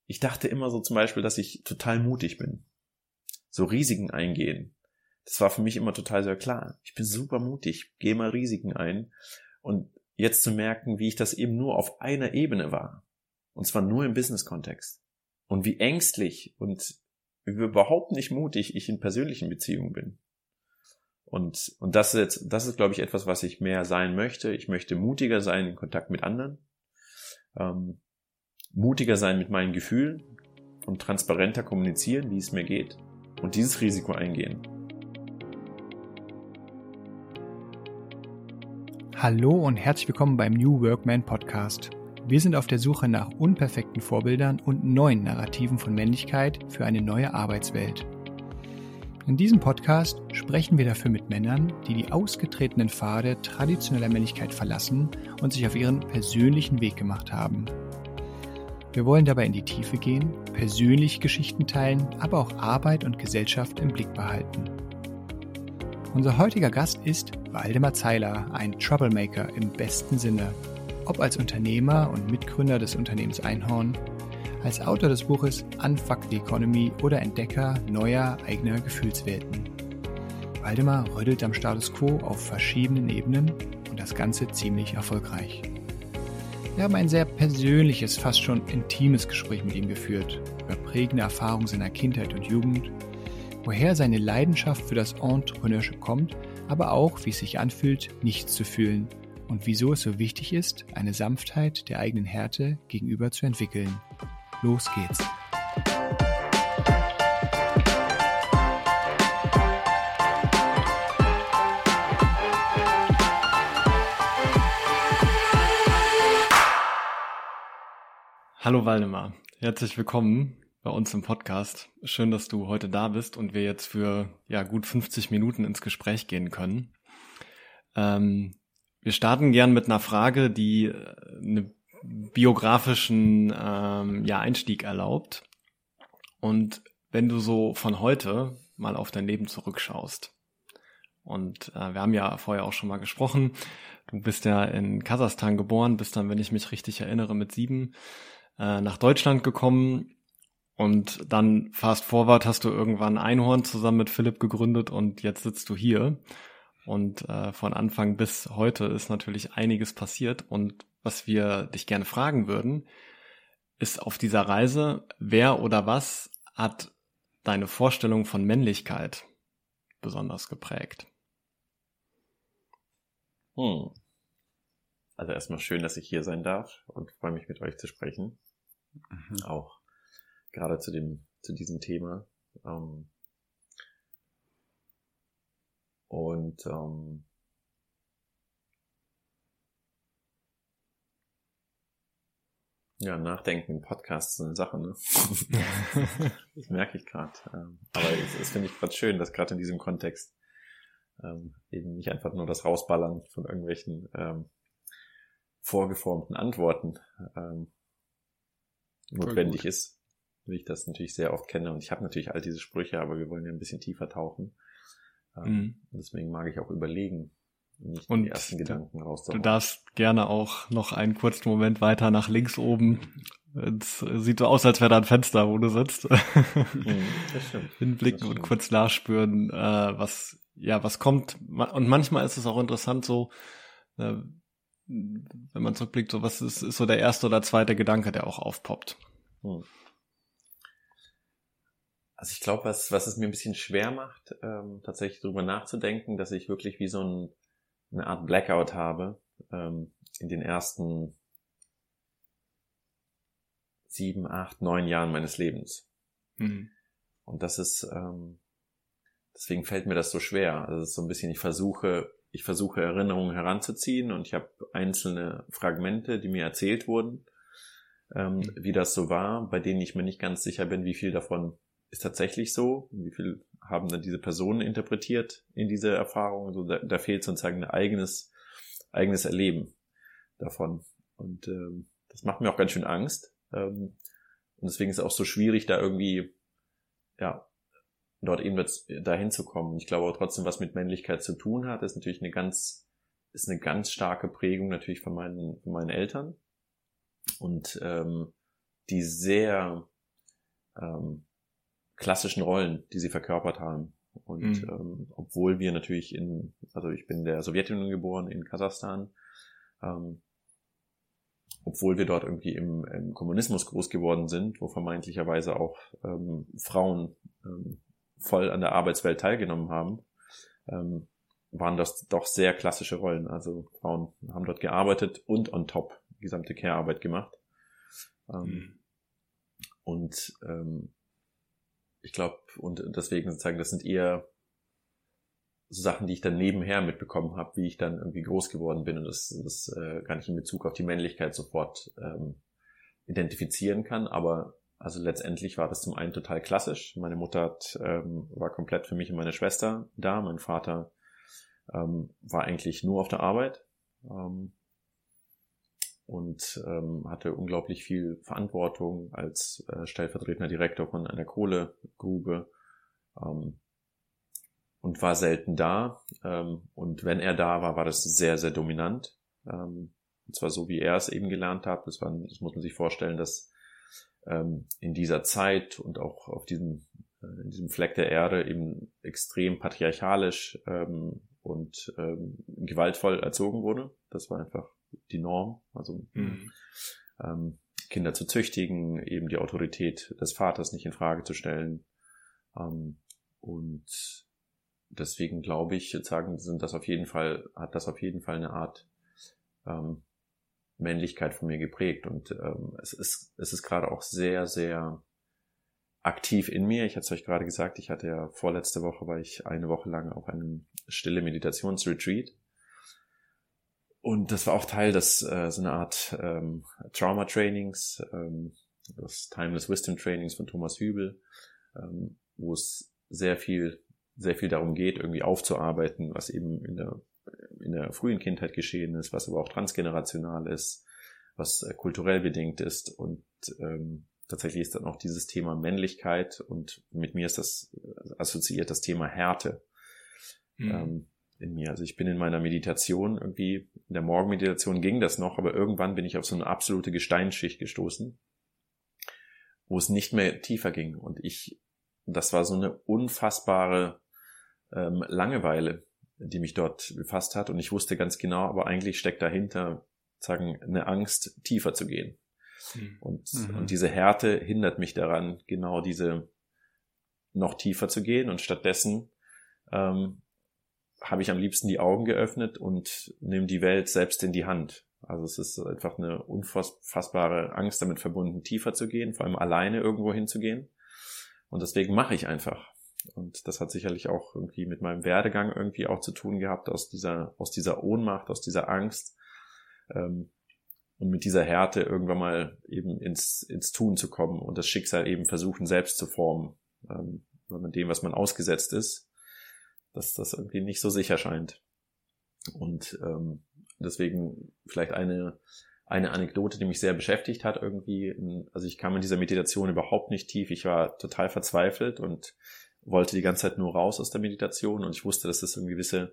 ich dachte immer so zum Beispiel, dass ich total mutig bin. So Risiken eingehen. Das war für mich immer total sehr klar. Ich bin super mutig, gehe mal Risiken ein. Und jetzt zu merken, wie ich das eben nur auf einer Ebene war. Und zwar nur im Business-Kontext. Und wie ängstlich und wie überhaupt nicht mutig ich in persönlichen Beziehungen bin. Und das ist, glaube ich, etwas, was ich mehr sein möchte. Ich möchte mutiger sein in Kontakt mit anderen. Mutiger sein mit meinen Gefühlen und transparenter kommunizieren, wie es mir geht. Und dieses Risiko eingehen. Hallo und herzlich willkommen beim New Workman Podcast. Wir sind auf der Suche nach unperfekten Vorbildern und neuen Narrativen von Männlichkeit für eine neue Arbeitswelt. In diesem Podcast sprechen wir dafür mit Männern, die die ausgetretenen Pfade traditioneller Männlichkeit verlassen und sich auf ihren persönlichen Weg gemacht haben. Wir wollen dabei in die Tiefe gehen, persönliche Geschichten teilen, aber auch Arbeit und Gesellschaft im Blick behalten. Unser heutiger Gast ist Waldemar Zeiler, ein Troublemaker im besten Sinne. Ob als Unternehmer und Mitgründer des Unternehmens Einhorn, als Autor des Buches Unfuck the Economy oder Entdecker neuer eigener Gefühlswelten. Waldemar rüttelt am Status Quo auf verschiedenen Ebenen und das Ganze ziemlich erfolgreich. Wir haben ein sehr persönliches, fast schon intimes Gespräch mit ihm geführt, über prägende Erfahrungen seiner Kindheit und Jugend, woher seine Leidenschaft für das Entrepreneurship kommt, aber auch, wie es sich anfühlt, nichts zu fühlen und wieso es so wichtig ist, eine Sanftheit der eigenen Härte gegenüber zu entwickeln. Los geht's! Hallo Waldemar, herzlich willkommen bei uns im Podcast. Schön, dass du heute da bist und wir jetzt für gut 50 Minuten ins Gespräch gehen können. Wir starten gern mit einer Frage, die einen biografischen Einstieg erlaubt. Und wenn du so von heute mal auf dein Leben zurückschaust, und wir haben ja vorher auch schon mal gesprochen, du bist ja in Kasachstan geboren, bist dann, wenn ich mich richtig erinnere, mit 7 nach Deutschland gekommen. Und dann fast forward hast du irgendwann Einhorn zusammen mit Philipp gegründet und jetzt sitzt du hier. Und von Anfang bis heute ist natürlich einiges passiert. Und was wir dich gerne fragen würden, ist auf dieser Reise, wer oder was hat deine Vorstellung von Männlichkeit besonders geprägt? Also erstmal schön, dass ich hier sein darf und freue mich, mit euch zu sprechen. Auch gerade zu diesem Thema. Nachdenken im Podcast ist eine Sache, ne? Das merke ich gerade. Aber es finde ich gerade schön, dass gerade in diesem Kontext eben nicht einfach nur das Rausballern von irgendwelchen vorgeformten Antworten notwendig ist, wie ich das natürlich sehr oft kenne. Und ich habe natürlich all diese Sprüche, aber wir wollen ja ein bisschen tiefer tauchen. Deswegen mag ich auch überlegen, nicht die ersten Gedanken rauszuhauen. Du darfst gerne auch noch einen kurzen Moment weiter nach links oben. Es sieht so aus, als wäre da ein Fenster, wo du sitzt. Das stimmt. Hinblicken und kurz nachspüren, was kommt. Und manchmal ist es auch interessant so, wenn man zurückblickt, so was ist so der erste oder zweite Gedanke, der auch aufpoppt. Also ich glaube, was es mir ein bisschen schwer macht, tatsächlich drüber nachzudenken, dass ich wirklich wie so eine Art Blackout habe in den ersten 7, 8, 9 Jahren meines Lebens. Und das ist, deswegen fällt mir das so schwer. Also es ist so ein bisschen, ich versuche Erinnerungen heranzuziehen und ich habe einzelne Fragmente, die mir erzählt wurden, wie das so war, bei denen ich mir nicht ganz sicher bin, wie viel davon ist tatsächlich so, wie viel haben dann diese Personen interpretiert in diese Erfahrung. Also da fehlt sozusagen ein eigenes Erleben davon. Und das macht mir auch ganz schön Angst. Und deswegen ist es auch so schwierig, da irgendwie dort eben dahin zu kommen. Ich glaube aber trotzdem, was mit Männlichkeit zu tun hat, ist natürlich eine ganz starke Prägung natürlich von meinen Eltern und die sehr klassischen Rollen, die sie verkörpert haben. Und obwohl wir natürlich also ich bin in der Sowjetunion geboren, in Kasachstan, obwohl wir dort irgendwie im Kommunismus groß geworden sind, wo vermeintlicherweise auch Frauen voll an der Arbeitswelt teilgenommen haben, waren das doch sehr klassische Rollen. Also Frauen haben dort gearbeitet und on top die gesamte Care-Arbeit gemacht. Und ich glaube, und deswegen sozusagen, das sind eher so Sachen, die ich dann nebenher mitbekommen habe, wie ich dann irgendwie groß geworden bin und das gar nicht in Bezug auf die Männlichkeit sofort identifizieren kann. Aber also letztendlich war das zum einen total klassisch. Meine Mutter war komplett für mich und meine Schwester da. Mein Vater war eigentlich nur auf der Arbeit und hatte unglaublich viel Verantwortung als stellvertretender Direktor von einer Kohlegrube und war selten da. Und wenn er da war, war das sehr, sehr dominant. Und zwar so, wie er es eben gelernt hat. Das muss man sich vorstellen, dass in dieser Zeit und auch in diesem Fleck der Erde eben extrem patriarchalisch und gewaltvoll erzogen wurde. Das war einfach die Norm. Also Kinder zu züchtigen, eben die Autorität des Vaters nicht in Frage zu stellen. Und deswegen glaube ich, hat das auf jeden Fall eine Art Männlichkeit von mir geprägt. Und es ist gerade auch sehr, sehr aktiv in mir. Ich hatte es euch gerade gesagt, ich hatte ja vorletzte Woche, war ich eine Woche lang auf einem stille Meditationsretreat. Und das war auch Teil des so eine Art Trauma-Trainings, des Timeless Wisdom Trainings von Thomas Hübel, wo es sehr viel darum geht, irgendwie aufzuarbeiten, was eben in der frühen Kindheit geschehen ist, was aber auch transgenerational ist, was kulturell bedingt ist. Und tatsächlich ist dann auch dieses Thema Männlichkeit und mit mir ist das assoziiert das Thema Härte in mir. Also ich bin in meiner Meditation irgendwie, in der Morgenmeditation ging das noch, aber irgendwann bin ich auf so eine absolute Gesteinsschicht gestoßen, wo es nicht mehr tiefer ging. Und das war so eine unfassbare Langeweile, die mich dort befasst hat. Und ich wusste ganz genau, aber eigentlich steckt dahinter, eine Angst, tiefer zu gehen. Und diese Härte hindert mich daran, genau diese noch tiefer zu gehen. Und stattdessen habe ich am liebsten die Augen geöffnet und nehme die Welt selbst in die Hand. Also es ist einfach eine unfassbare Angst damit verbunden, tiefer zu gehen, vor allem alleine irgendwo hinzugehen. Und deswegen mache ich einfach. Und das hat sicherlich auch irgendwie mit meinem Werdegang irgendwie auch zu tun gehabt, aus dieser Ohnmacht, aus dieser Angst und mit dieser Härte irgendwann mal eben ins Tun zu kommen und das Schicksal eben versuchen selbst zu formen, wenn man dem, was man ausgesetzt ist, dass das irgendwie nicht so sicher scheint. Und deswegen vielleicht eine Anekdote, die mich sehr beschäftigt hat irgendwie. Also ich kam in dieser Meditation überhaupt nicht tief. Ich war total verzweifelt und wollte die ganze Zeit nur raus aus der Meditation und ich wusste, dass das eine gewisse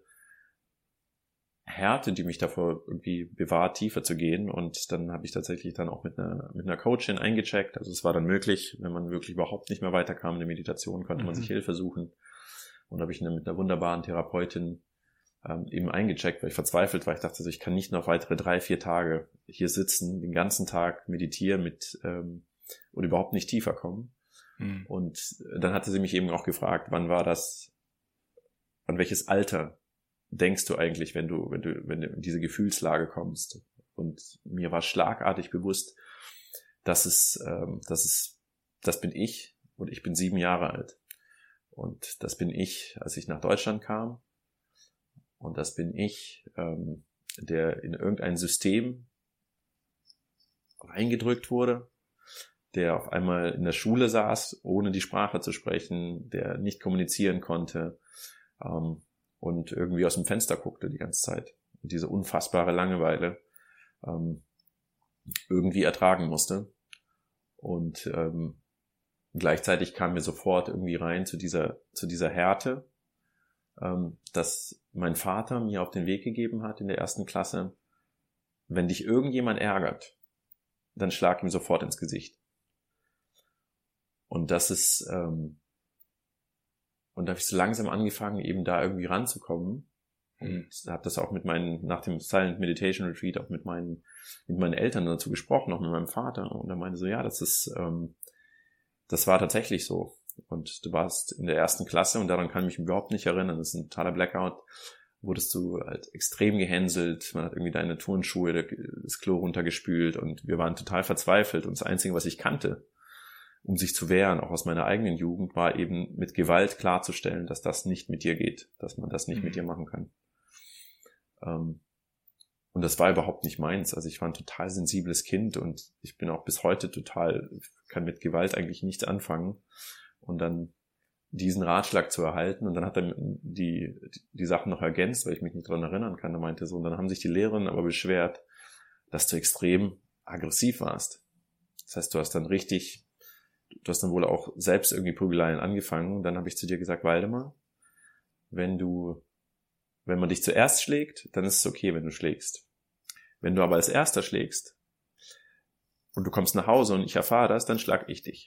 Härte, die mich davor irgendwie bewahrt, tiefer zu gehen. Und dann habe ich tatsächlich dann auch mit einer Coachin eingecheckt. Also es war dann möglich, wenn man wirklich überhaupt nicht mehr weiterkam in der Meditation, konnte man sich Hilfe suchen. Und habe ich mit einer wunderbaren Therapeutin eben eingecheckt, weil ich verzweifelt war. Ich dachte, also ich kann nicht noch weitere 3-4 Tage hier sitzen, den ganzen Tag meditieren und überhaupt nicht tiefer kommen. Und dann hatte sie mich eben auch gefragt, an welches Alter denkst du eigentlich, wenn du in diese Gefühlslage kommst? Und mir war schlagartig bewusst, das bin ich und ich bin 7 Jahre alt. Und das bin ich, als ich nach Deutschland kam. Und das bin ich, der in irgendein System reingedrückt wurde, der auf einmal in der Schule saß, ohne die Sprache zu sprechen, der nicht kommunizieren konnte und irgendwie aus dem Fenster guckte die ganze Zeit. Und diese unfassbare Langeweile irgendwie ertragen musste. Und gleichzeitig kam mir sofort irgendwie rein zu dieser Härte, dass mein Vater mir auf den Weg gegeben hat in der 1. Klasse, wenn dich irgendjemand ärgert, dann schlag ihm sofort ins Gesicht. Und das ist, und da habe ich so langsam angefangen, eben da irgendwie ranzukommen. Und habe das auch nach dem Silent Meditation Retreat auch mit meinen Eltern dazu gesprochen, auch mit meinem Vater. Und er meinte so, ja, das war tatsächlich so. Und du warst in der 1. Klasse und daran kann ich mich überhaupt nicht erinnern. Das ist ein totaler Blackout. Wurdest du halt extrem gehänselt. Man hat irgendwie deine Turnschuhe, das Klo runtergespült und wir waren total verzweifelt. Und das Einzige, was ich kannte, um sich zu wehren, auch aus meiner eigenen Jugend, war eben mit Gewalt klarzustellen, dass das nicht mit dir geht, dass man das nicht mit dir machen kann. Und das war überhaupt nicht meins. Also ich war ein total sensibles Kind und ich bin auch bis heute kann mit Gewalt eigentlich nichts anfangen. Und dann diesen Ratschlag zu erhalten und dann hat er die Sachen noch ergänzt, weil ich mich nicht daran erinnern kann. Er meinte so, und dann haben sich die Lehrerinnen aber beschwert, dass du extrem aggressiv warst. Das heißt, du hast dann wohl auch selbst irgendwie Prügeleien angefangen. Und dann habe ich zu dir gesagt, Waldemar, wenn man dich zuerst schlägt, dann ist es okay, wenn du schlägst. Wenn du aber als Erster schlägst und du kommst nach Hause und ich erfahre das, dann schlag ich dich.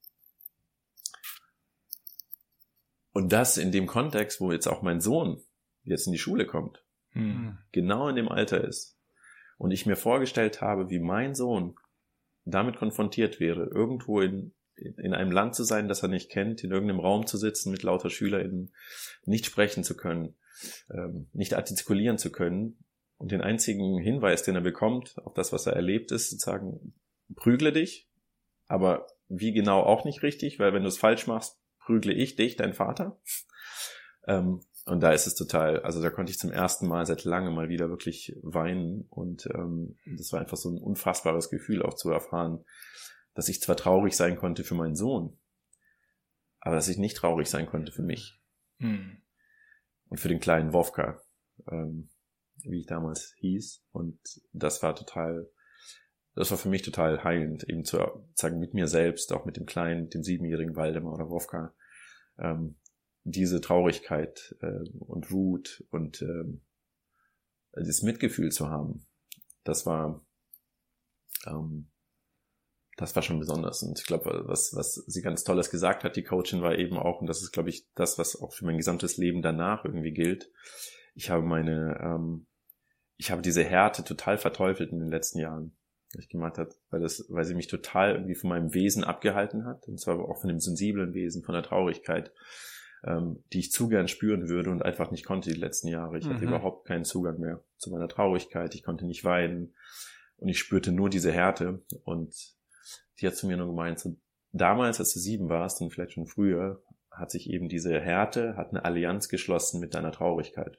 Und das in dem Kontext, wo jetzt auch mein Sohn jetzt in die Schule kommt, genau in dem Alter ist und ich mir vorgestellt habe, wie mein Sohn damit konfrontiert wäre, irgendwo in einem Land zu sein, das er nicht kennt, in irgendeinem Raum zu sitzen mit lauter SchülerInnen, nicht sprechen zu können, nicht artikulieren zu können und den einzigen Hinweis, den er bekommt auf das, was er erlebt, ist sozusagen, prügle dich, aber wie genau auch nicht richtig, weil wenn du es falsch machst, prügle ich dich, dein Vater. Und da ist es total, also da konnte ich zum ersten Mal seit langem mal wieder wirklich weinen und das war einfach so ein unfassbares Gefühl auch zu erfahren, dass ich zwar traurig sein konnte für meinen Sohn, aber dass ich nicht traurig sein konnte für mich. Und für den kleinen Wovka, wie ich damals hieß. Und das war für mich total heilend, eben zu sagen, mit mir selbst, auch mit dem kleinen, dem 7-jährigen Waldemar oder Wovka, diese Traurigkeit und Wut und dieses Mitgefühl zu haben, das war schon besonders. Und ich glaube, was sie ganz Tolles gesagt hat, die Coachin, war eben auch, und das ist, glaube ich, das, was auch für mein gesamtes Leben danach irgendwie gilt. Ich habe diese Härte total verteufelt in den letzten Jahren, was ich gemacht habe, weil sie mich total irgendwie von meinem Wesen abgehalten hat, und zwar auch von dem sensiblen Wesen, von der Traurigkeit, die ich zu gern spüren würde und einfach nicht konnte die letzten Jahre. Ich hatte überhaupt keinen Zugang mehr zu meiner Traurigkeit, ich konnte nicht weinen und ich spürte nur diese Härte, und die hat zu mir nur gemeint, so, damals, als du 7 warst und vielleicht schon früher, hat sich eben diese Härte, hat eine Allianz geschlossen mit deiner Traurigkeit.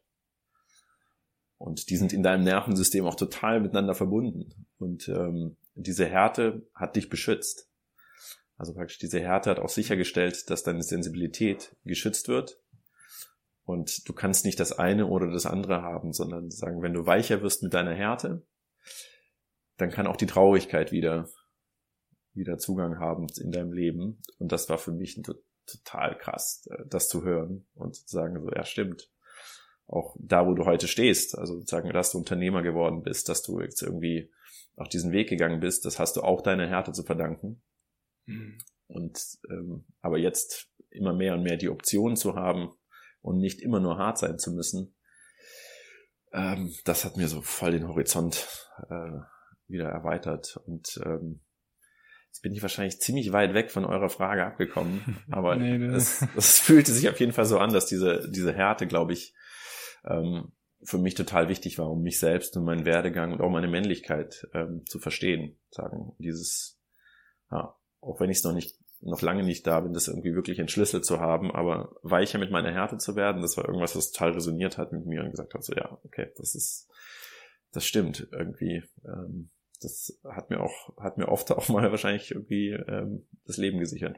Und die sind in deinem Nervensystem auch total miteinander verbunden. Und diese Härte hat dich beschützt. Also praktisch diese Härte hat auch sichergestellt, dass deine Sensibilität geschützt wird. Und du kannst nicht das eine oder das andere haben, sondern sagen, wenn du weicher wirst mit deiner Härte, dann kann auch die Traurigkeit wieder Zugang haben in deinem Leben. Und das war für mich total krass, das zu hören und zu sagen, so, ja, stimmt. Auch da, wo du heute stehst, also sozusagen, dass du Unternehmer geworden bist, dass du jetzt irgendwie auch diesen Weg gegangen bist, das hast du auch deiner Härte zu verdanken. Und aber jetzt immer mehr und mehr die Option zu haben und nicht immer nur hart sein zu müssen, das hat mir so voll den Horizont wieder erweitert. Und jetzt bin ich wahrscheinlich ziemlich weit weg von eurer Frage abgekommen, aber es fühlte sich auf jeden Fall so an, dass diese Härte, glaube ich, für mich total wichtig war, um mich selbst und meinen Werdegang und auch meine Männlichkeit zu verstehen. Sagen, auch wenn ich es noch lange nicht da bin, das irgendwie wirklich entschlüsselt zu haben, aber weicher mit meiner Härte zu werden, das war irgendwas, was total resoniert hat mit mir und gesagt hat, so, ja, okay, das stimmt irgendwie. Das hat mir oft auch mal wahrscheinlich irgendwie das Leben gesichert.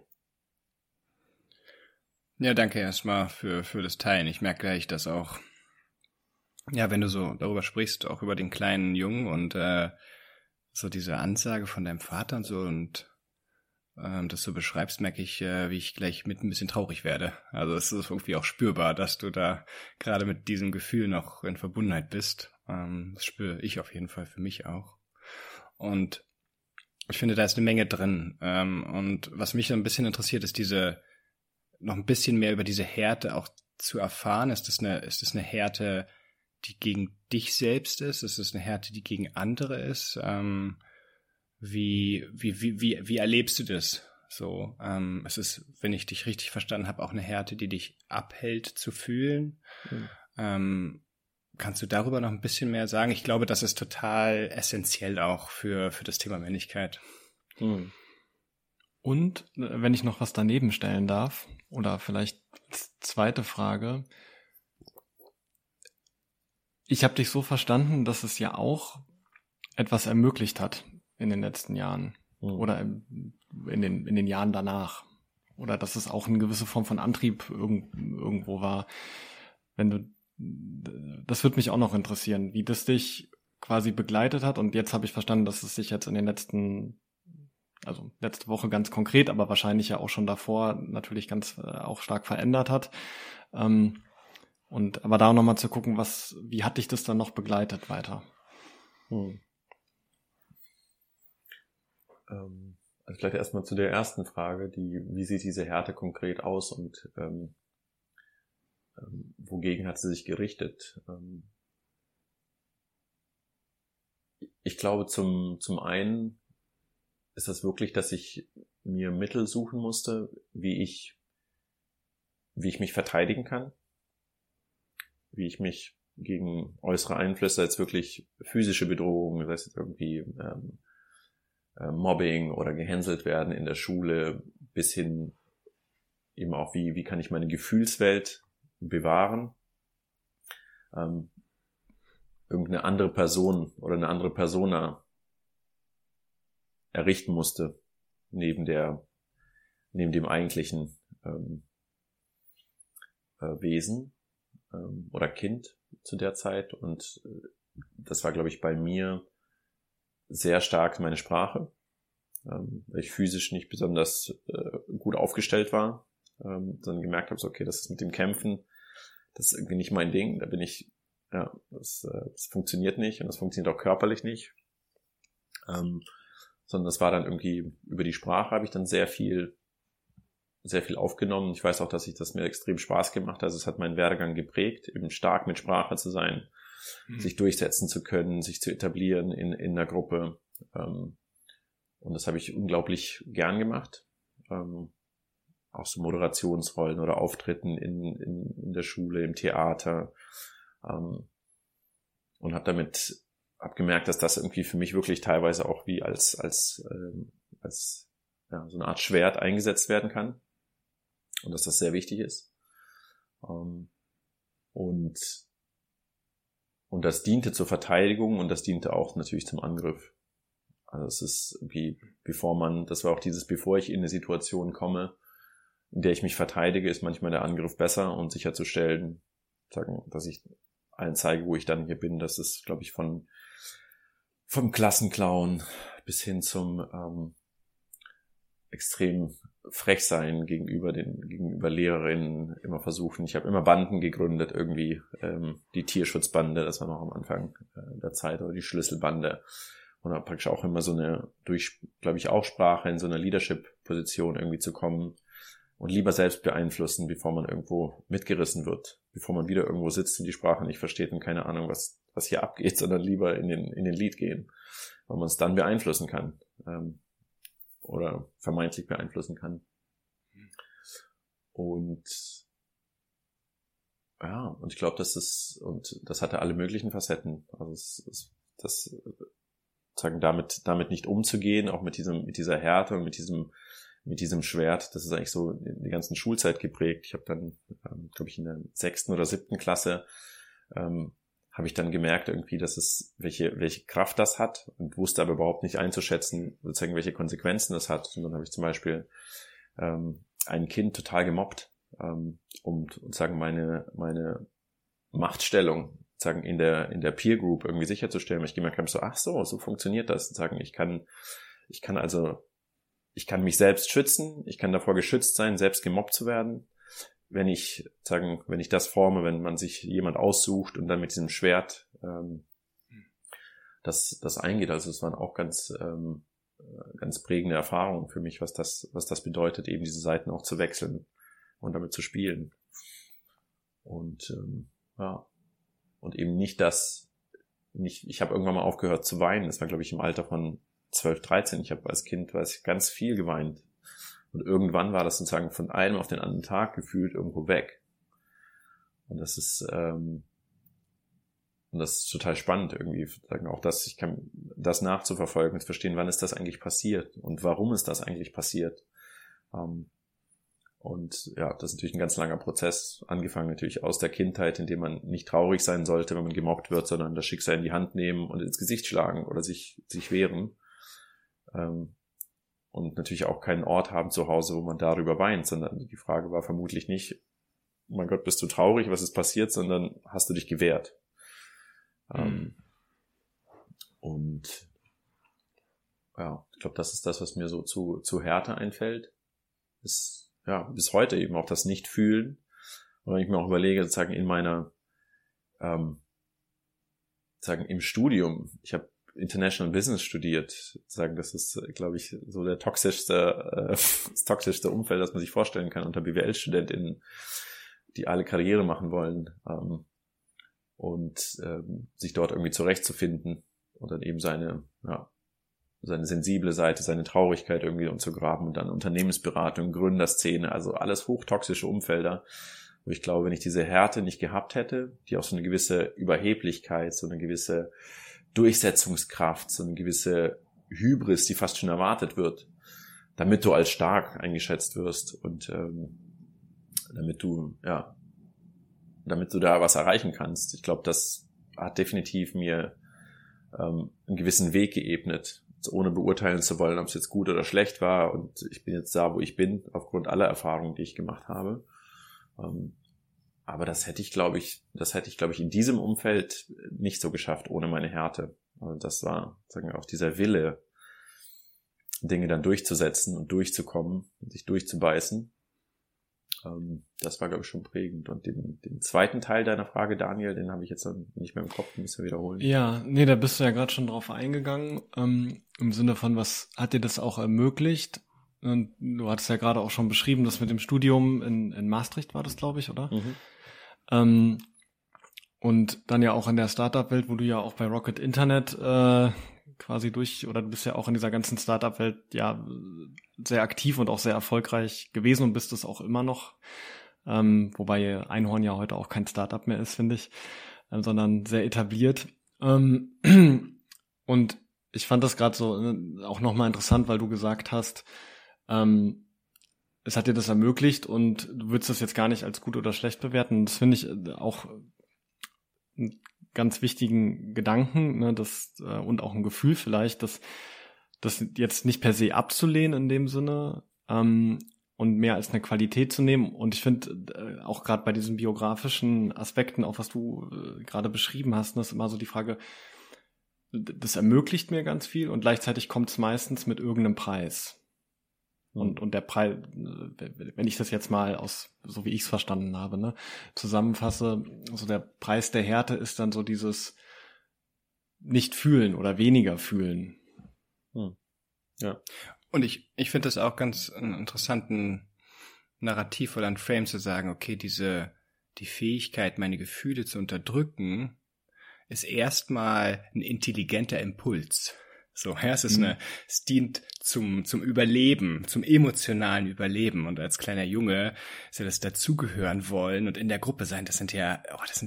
Ja, danke erstmal für das Teilen. Ich merke gleich, dass auch, ja, wenn du so darüber sprichst, auch über den kleinen Jungen und so diese Ansage von deinem Vater und so und das du beschreibst, merke ich, wie ich gleich mit ein bisschen traurig werde. Also es ist irgendwie auch spürbar, dass du da gerade mit diesem Gefühl noch in Verbundenheit bist. Das spüre ich auf jeden Fall für mich auch. Und Ich finde, da ist eine Menge drin. Und was mich so ein bisschen interessiert, ist noch ein bisschen mehr über diese Härte auch zu erfahren. Ist das eine Härte, die gegen dich selbst ist? Ist es eine Härte, die gegen andere ist? Wie erlebst du das? So, es ist, wenn ich dich richtig verstanden habe, auch eine Härte, die dich abhält zu fühlen. Kannst du darüber noch ein bisschen mehr sagen? Ich glaube, das ist total essentiell auch für das Thema Männlichkeit. Und wenn ich noch was daneben stellen darf, oder vielleicht als zweite Frage, ich habe dich so verstanden, dass es ja auch etwas ermöglicht hat in den letzten Jahren oder in den Jahren danach. Oder dass es auch eine gewisse Form von Antrieb irgendwo war. Das würde mich auch noch interessieren, wie das dich quasi begleitet hat. Und jetzt habe ich verstanden, dass es sich jetzt in den letzte Woche ganz konkret, aber wahrscheinlich ja auch schon davor natürlich ganz auch stark verändert hat. Aber da nochmal zu gucken, wie hat dich das dann noch begleitet weiter? Also vielleicht erstmal zu der ersten Frage, wie sieht diese Härte konkret aus und wogegen hat sie sich gerichtet? Ich glaube, zum einen ist das wirklich, dass ich mir Mittel suchen musste, wie ich mich verteidigen kann, wie ich mich gegen äußere Einflüsse, als wirklich physische Bedrohungen, sei es jetzt irgendwie Mobbing oder gehänselt werden in der Schule, bis hin eben auch, wie kann ich meine Gefühlswelt bewahren, irgendeine andere Person oder eine andere Persona errichten musste, neben dem eigentlichen Wesen oder Kind zu der Zeit. Und das war, glaube ich, bei mir sehr stark meine Sprache, weil ich physisch nicht besonders gut aufgestellt war, dann gemerkt habe, so, okay, das ist mit dem Kämpfen, das ist irgendwie nicht mein Ding, da bin ich, das funktioniert nicht und das funktioniert auch körperlich nicht, sondern das war dann irgendwie, über die Sprache habe ich dann sehr viel aufgenommen. Ich weiß auch, dass das mir extrem Spaß gemacht hat, also es hat meinen Werdegang geprägt, eben stark mit Sprache zu sein, sich durchsetzen zu können, sich zu etablieren in einer Gruppe. Und das habe ich unglaublich gern gemacht. Auch so Moderationsrollen oder Auftritten in der Schule, im Theater. Und habe gemerkt, dass das irgendwie für mich wirklich teilweise auch wie als so eine Art Schwert eingesetzt werden kann. Und dass das sehr wichtig ist. Und das diente zur Verteidigung und das diente auch natürlich zum Angriff. Also es ist wie, das war auch bevor ich in eine Situation komme, in der ich mich verteidige, ist manchmal der Angriff besser und sicherzustellen, dass ich allen zeige, wo ich dann hier bin. Das ist, glaube ich, vom Klassenclown bis hin zum extrem frech sein gegenüber Lehrerinnen, immer versuchen. Ich habe immer Banden gegründet, irgendwie die Tierschutzbande, das war noch am Anfang der Zeit, oder die Schlüsselbande. Und habe praktisch auch immer so eine, glaube ich, auch Sprache in so einer Leadership-Position irgendwie zu kommen und lieber selbst beeinflussen, bevor man irgendwo mitgerissen wird, bevor man wieder irgendwo sitzt und die Sprache nicht versteht und keine Ahnung, was hier abgeht, sondern lieber in den Lead gehen, weil man es dann beeinflussen kann. Oder vermeintlich beeinflussen kann. Und ich glaube, das hatte alle möglichen Facetten. Also damit nicht umzugehen, auch mit dieser Härte und mit diesem Schwert, das ist eigentlich so die ganzen Schulzeit geprägt. Ich habe dann, glaube ich, in der 6. oder 7. Klasse habe ich dann gemerkt irgendwie, dass es welche Kraft das hat und wusste aber überhaupt nicht einzuschätzen, sozusagen welche Konsequenzen das hat. Und dann habe ich zum Beispiel ein Kind total gemobbt, um sozusagen meine Machtstellung sozusagen in der Peer Group irgendwie sicherzustellen. Weil ich gemerkt habe, so funktioniert das. Sozusagen ich kann mich selbst schützen, ich kann davor geschützt sein, selbst gemobbt zu werden. Wenn ich das forme, wenn man sich jemand aussucht und dann mit diesem Schwert das eingeht. Also es waren auch ganz ganz prägende Erfahrung für mich, was das bedeutet, eben diese Seiten auch zu wechseln und damit zu spielen. Und und eben ich habe irgendwann mal aufgehört zu weinen. Das war, glaube ich, im Alter von 12, 13. Ich habe als Kind, ganz viel geweint. Und irgendwann war das sozusagen von einem auf den anderen Tag gefühlt irgendwo weg. Und das ist total spannend irgendwie, sagen auch das, ich kann das nachzuverfolgen und verstehen, wann ist das eigentlich passiert und warum ist das eigentlich passiert. Und ja, das ist natürlich ein ganz langer Prozess, angefangen natürlich aus der Kindheit, in dem man nicht traurig sein sollte, wenn man gemobbt wird, sondern das Schicksal in die Hand nehmen und ins Gesicht schlagen oder sich wehren. Und natürlich auch keinen Ort haben zu Hause, wo man darüber weint, sondern die Frage war vermutlich nicht, oh mein Gott, bist du traurig, was ist passiert, sondern hast du dich gewehrt? Und ja, ich glaube, das ist das, was mir so zu Härte einfällt. Ist ja bis heute eben auch das Nicht-Fühlen. Und wenn ich mir auch überlege, sozusagen in meiner, sozusagen im Studium, ich habe International Business studiert, sozusagen, das ist, glaube ich, so das toxischste Umfeld, das man sich vorstellen kann unter BWL-StudentInnen, die alle Karriere machen wollen. Und sich dort irgendwie zurechtzufinden und dann eben seine sensible Seite, seine Traurigkeit irgendwie umzugraben und dann Unternehmensberatung, Gründerszene, also alles hochtoxische Umfelder, wo ich glaube, wenn ich diese Härte nicht gehabt hätte, die auch so eine gewisse Überheblichkeit, so eine gewisse Durchsetzungskraft, so eine gewisse Hybris, die fast schon erwartet wird, damit du als stark eingeschätzt wirst und damit du da was erreichen kannst. Ich glaube, das hat definitiv mir einen gewissen Weg geebnet, ohne beurteilen zu wollen, ob es jetzt gut oder schlecht war. Und ich bin jetzt da, wo ich bin, aufgrund aller Erfahrungen, die ich gemacht habe. Aber das hätte ich, glaube ich, in diesem Umfeld nicht so geschafft, ohne meine Härte. Also das war, sagen wir, auch dieser Wille, Dinge dann durchzusetzen und durchzukommen und sich durchzubeißen. Das war, glaube ich, schon prägend. Und den zweiten Teil deiner Frage, Daniel, den habe ich jetzt dann nicht mehr im Kopf, müssen wir wiederholen. Ja, nee, da bist du ja gerade schon drauf eingegangen, im Sinne von, was hat dir das auch ermöglicht? Und du hattest ja gerade auch schon beschrieben, das mit dem Studium in Maastricht war das, glaube ich, oder? Mhm. Und dann ja auch in der Startup-Welt, wo du ja auch bei Rocket Internet quasi du bist ja auch in dieser ganzen Startup-Welt ja sehr aktiv und auch sehr erfolgreich gewesen und bist es auch immer noch, wobei Einhorn ja heute auch kein Startup mehr ist, finde ich, sondern sehr etabliert. Und ich fand das gerade so auch nochmal interessant, weil du gesagt hast, es hat dir das ermöglicht und du würdest das jetzt gar nicht als gut oder schlecht bewerten. Das finde ich auch einen ganz wichtigen Gedanken, ne, und auch ein Gefühl vielleicht, das jetzt nicht per se abzulehnen in dem Sinne und mehr als eine Qualität zu nehmen. Und ich finde auch gerade bei diesen biografischen Aspekten, auch was du gerade beschrieben hast, ist immer so die Frage, das ermöglicht mir ganz viel und gleichzeitig kommt es meistens mit irgendeinem Preis. Und der Preis, wenn ich das jetzt mal so wie ich es verstanden habe, ne, zusammenfasse, so der Preis der Härte ist dann so dieses Nicht-Fühlen oder weniger fühlen. Ja. Und ich finde das auch ganz einen interessanten Narrativ oder ein Frame zu sagen, okay, die Fähigkeit, meine Gefühle zu unterdrücken, ist erstmal ein intelligenter Impuls. So, ja, es dient zum Überleben, zum emotionalen Überleben. Und als kleiner Junge ist ja das dazugehören wollen und in der Gruppe sein, das sind ja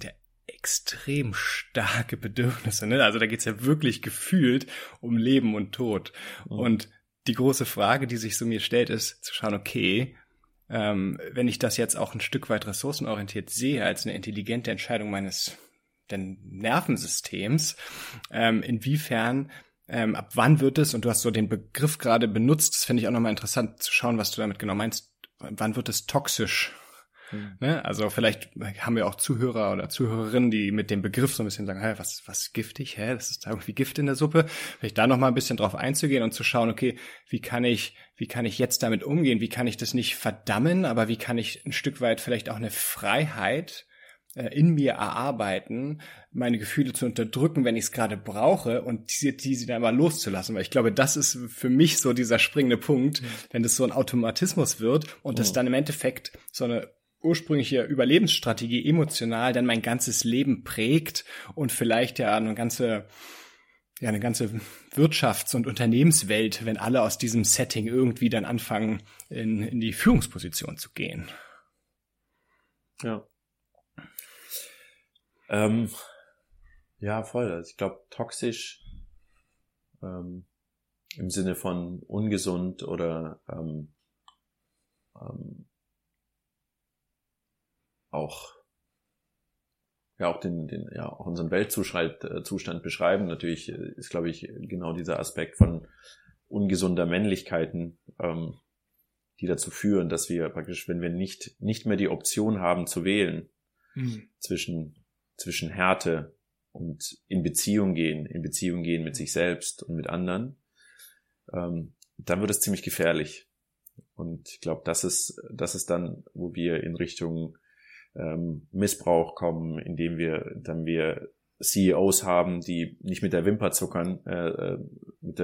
extrem starke Bedürfnisse, ne? Also da geht's ja wirklich gefühlt um Leben und Tod. Mhm. Und die große Frage, die sich so mir stellt, ist zu schauen, okay, wenn ich das jetzt auch ein Stück weit ressourcenorientiert sehe, als eine intelligente Entscheidung meines Nervensystems, inwiefern ab wann wird es, und du hast so den Begriff gerade benutzt, das finde ich auch nochmal interessant zu schauen, was du damit genau meinst, wann wird es toxisch? Ne? Also vielleicht haben wir auch Zuhörer oder Zuhörerinnen, die mit dem Begriff so ein bisschen sagen, was giftig, das ist da irgendwie Gift in der Suppe. Vielleicht da nochmal ein bisschen drauf einzugehen und zu schauen, okay, wie kann ich jetzt damit umgehen? Wie kann ich das nicht verdammen, aber wie kann ich ein Stück weit vielleicht auch eine Freiheit in mir erarbeiten, meine Gefühle zu unterdrücken, wenn ich es gerade brauche und diese dann mal loszulassen. Weil ich glaube, das ist für mich so dieser springende Punkt, wenn das so ein Automatismus wird und das dann im Endeffekt so eine ursprüngliche Überlebensstrategie emotional dann mein ganzes Leben prägt und vielleicht ja eine ganze Wirtschafts- und Unternehmenswelt, wenn alle aus diesem Setting irgendwie dann anfangen, in die Führungsposition zu gehen. Ja. Ja, voll. Also ich glaube, toxisch im Sinne von ungesund oder auch unseren Weltzustand beschreiben. Natürlich ist, glaube ich, genau dieser Aspekt von ungesunder Männlichkeiten, die dazu führen, dass wir praktisch, wenn wir nicht mehr die Option haben zu wählen, zwischen Härte und in Beziehung gehen mit sich selbst und mit anderen, dann wird es ziemlich gefährlich. Und ich glaube, das ist dann, wo wir in Richtung Missbrauch kommen, indem wir CEOs haben, die nicht mit der Wimper zucken und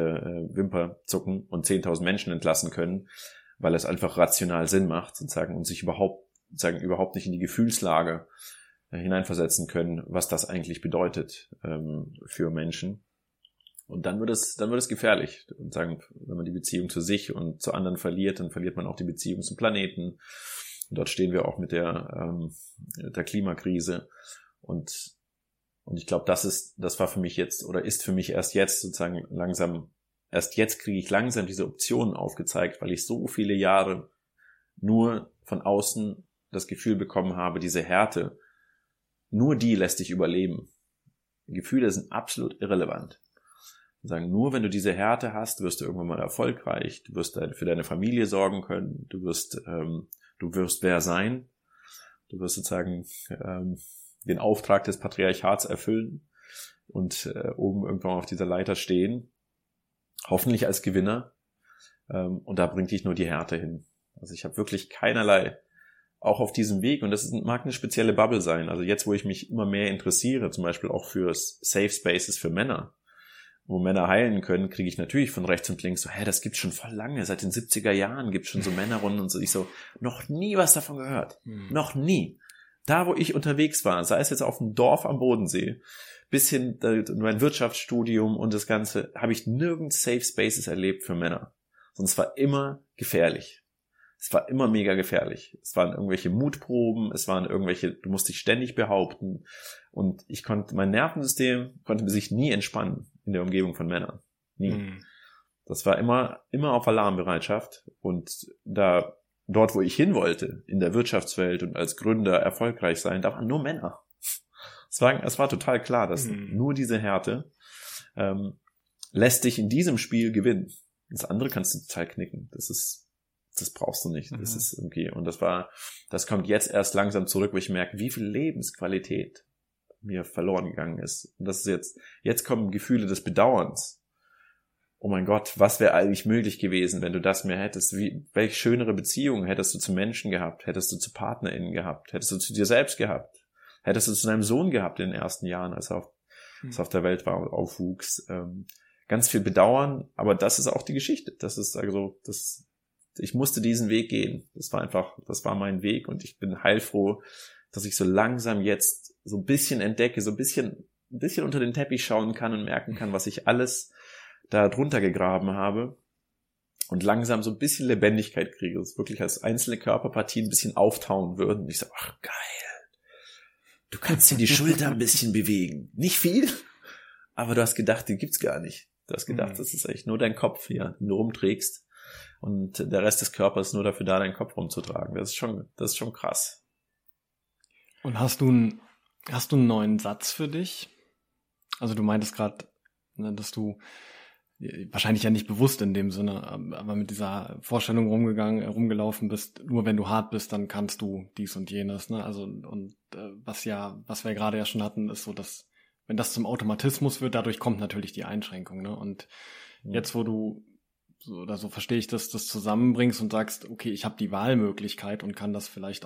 10.000 Menschen entlassen können, weil es einfach rational Sinn macht, sozusagen, und sich überhaupt nicht in die Gefühlslage hineinversetzen können, was das eigentlich bedeutet für Menschen. Und dann wird es gefährlich. Und sagen, wenn man die Beziehung zu sich und zu anderen verliert, dann verliert man auch die Beziehung zum Planeten. Und dort stehen wir auch mit der Klimakrise. Und ich glaube, das war für mich jetzt oder ist für mich erst jetzt sozusagen erst jetzt kriege ich langsam diese Optionen aufgezeigt, weil ich so viele Jahre nur von außen das Gefühl bekommen habe, diese Härte, nur die lässt dich überleben. Gefühle sind absolut irrelevant. Sagen, nur wenn du diese Härte hast, wirst du irgendwann mal erfolgreich, du wirst für deine Familie sorgen können, du wirst wer sein, du wirst sozusagen den Auftrag des Patriarchats erfüllen und oben irgendwann auf dieser Leiter stehen, hoffentlich als Gewinner, und da bringt dich nur die Härte hin. Also ich habe wirklich keinerlei, auch auf diesem Weg, und das mag eine spezielle Bubble sein, also jetzt, wo ich mich immer mehr interessiere, zum Beispiel auch für Safe Spaces für Männer, wo Männer heilen können, kriege ich natürlich von rechts und links so, das gibt's schon voll lange, seit den 70er Jahren gibt's schon so Männerrunden und so. Ich so, noch nie was davon gehört. Noch nie. Da, wo ich unterwegs war, sei es jetzt auf dem Dorf am Bodensee, bis hin mein Wirtschaftsstudium und das Ganze, habe ich nirgends Safe Spaces erlebt für Männer. Sondern es war immer gefährlich. Es war immer mega gefährlich. Es waren irgendwelche Mutproben, du musst dich ständig behaupten. Und mein Nervensystem konnte sich nie entspannen in der Umgebung von Männern. Nie. Das war immer auf Alarmbereitschaft. Und dort, wo ich hin wollte, in der Wirtschaftswelt und als Gründer erfolgreich sein, da waren nur Männer. Es war total klar, dass nur diese Härte lässt dich in diesem Spiel gewinnen. Das andere kannst du total knicken. Das brauchst du nicht. Das ist okay. Und das kommt jetzt erst langsam zurück, wo ich merke, wie viel Lebensqualität mir verloren gegangen ist. Und das ist jetzt kommen Gefühle des Bedauerns. Oh mein Gott, was wäre eigentlich möglich gewesen, wenn du das mehr hättest? Welche schönere Beziehungen hättest du zu Menschen gehabt? Hättest du zu PartnerInnen gehabt? Hättest du zu dir selbst gehabt? Hättest du zu deinem Sohn gehabt in den ersten Jahren, als er auf der Welt war und aufwuchs? Ganz viel Bedauern, aber das ist auch die Geschichte. Ich musste diesen Weg gehen. Das war mein Weg, und ich bin heilfroh, dass ich so langsam jetzt so ein bisschen entdecke, so ein bisschen unter den Teppich schauen kann und merken kann, was ich alles da drunter gegraben habe, und langsam so ein bisschen Lebendigkeit kriege, dass wirklich als einzelne Körperpartien ein bisschen auftauen würden. Und ich so, ach geil, du kannst dir die Schulter ein bisschen bewegen. Nicht viel, aber du hast gedacht, die gibt's gar nicht. Du hast gedacht, das ist eigentlich nur dein Kopf hier, den du rumträgst. Und der Rest des Körpers ist nur dafür da, deinen Kopf rumzutragen. Das ist schon krass. Und hast du einen neuen Satz für dich? Also du meintest gerade, dass du wahrscheinlich ja nicht bewusst in dem Sinne, aber mit dieser Vorstellung rumgelaufen bist, nur wenn du hart bist, dann kannst du dies und jenes, ne? Also, und was wir gerade ja schon hatten, ist so, dass, wenn das zum Automatismus wird, dadurch kommt natürlich die Einschränkung, ne? Und jetzt, wo du so verstehe ich, dass du das zusammenbringst und sagst, okay, ich habe die Wahlmöglichkeit und kann das vielleicht auch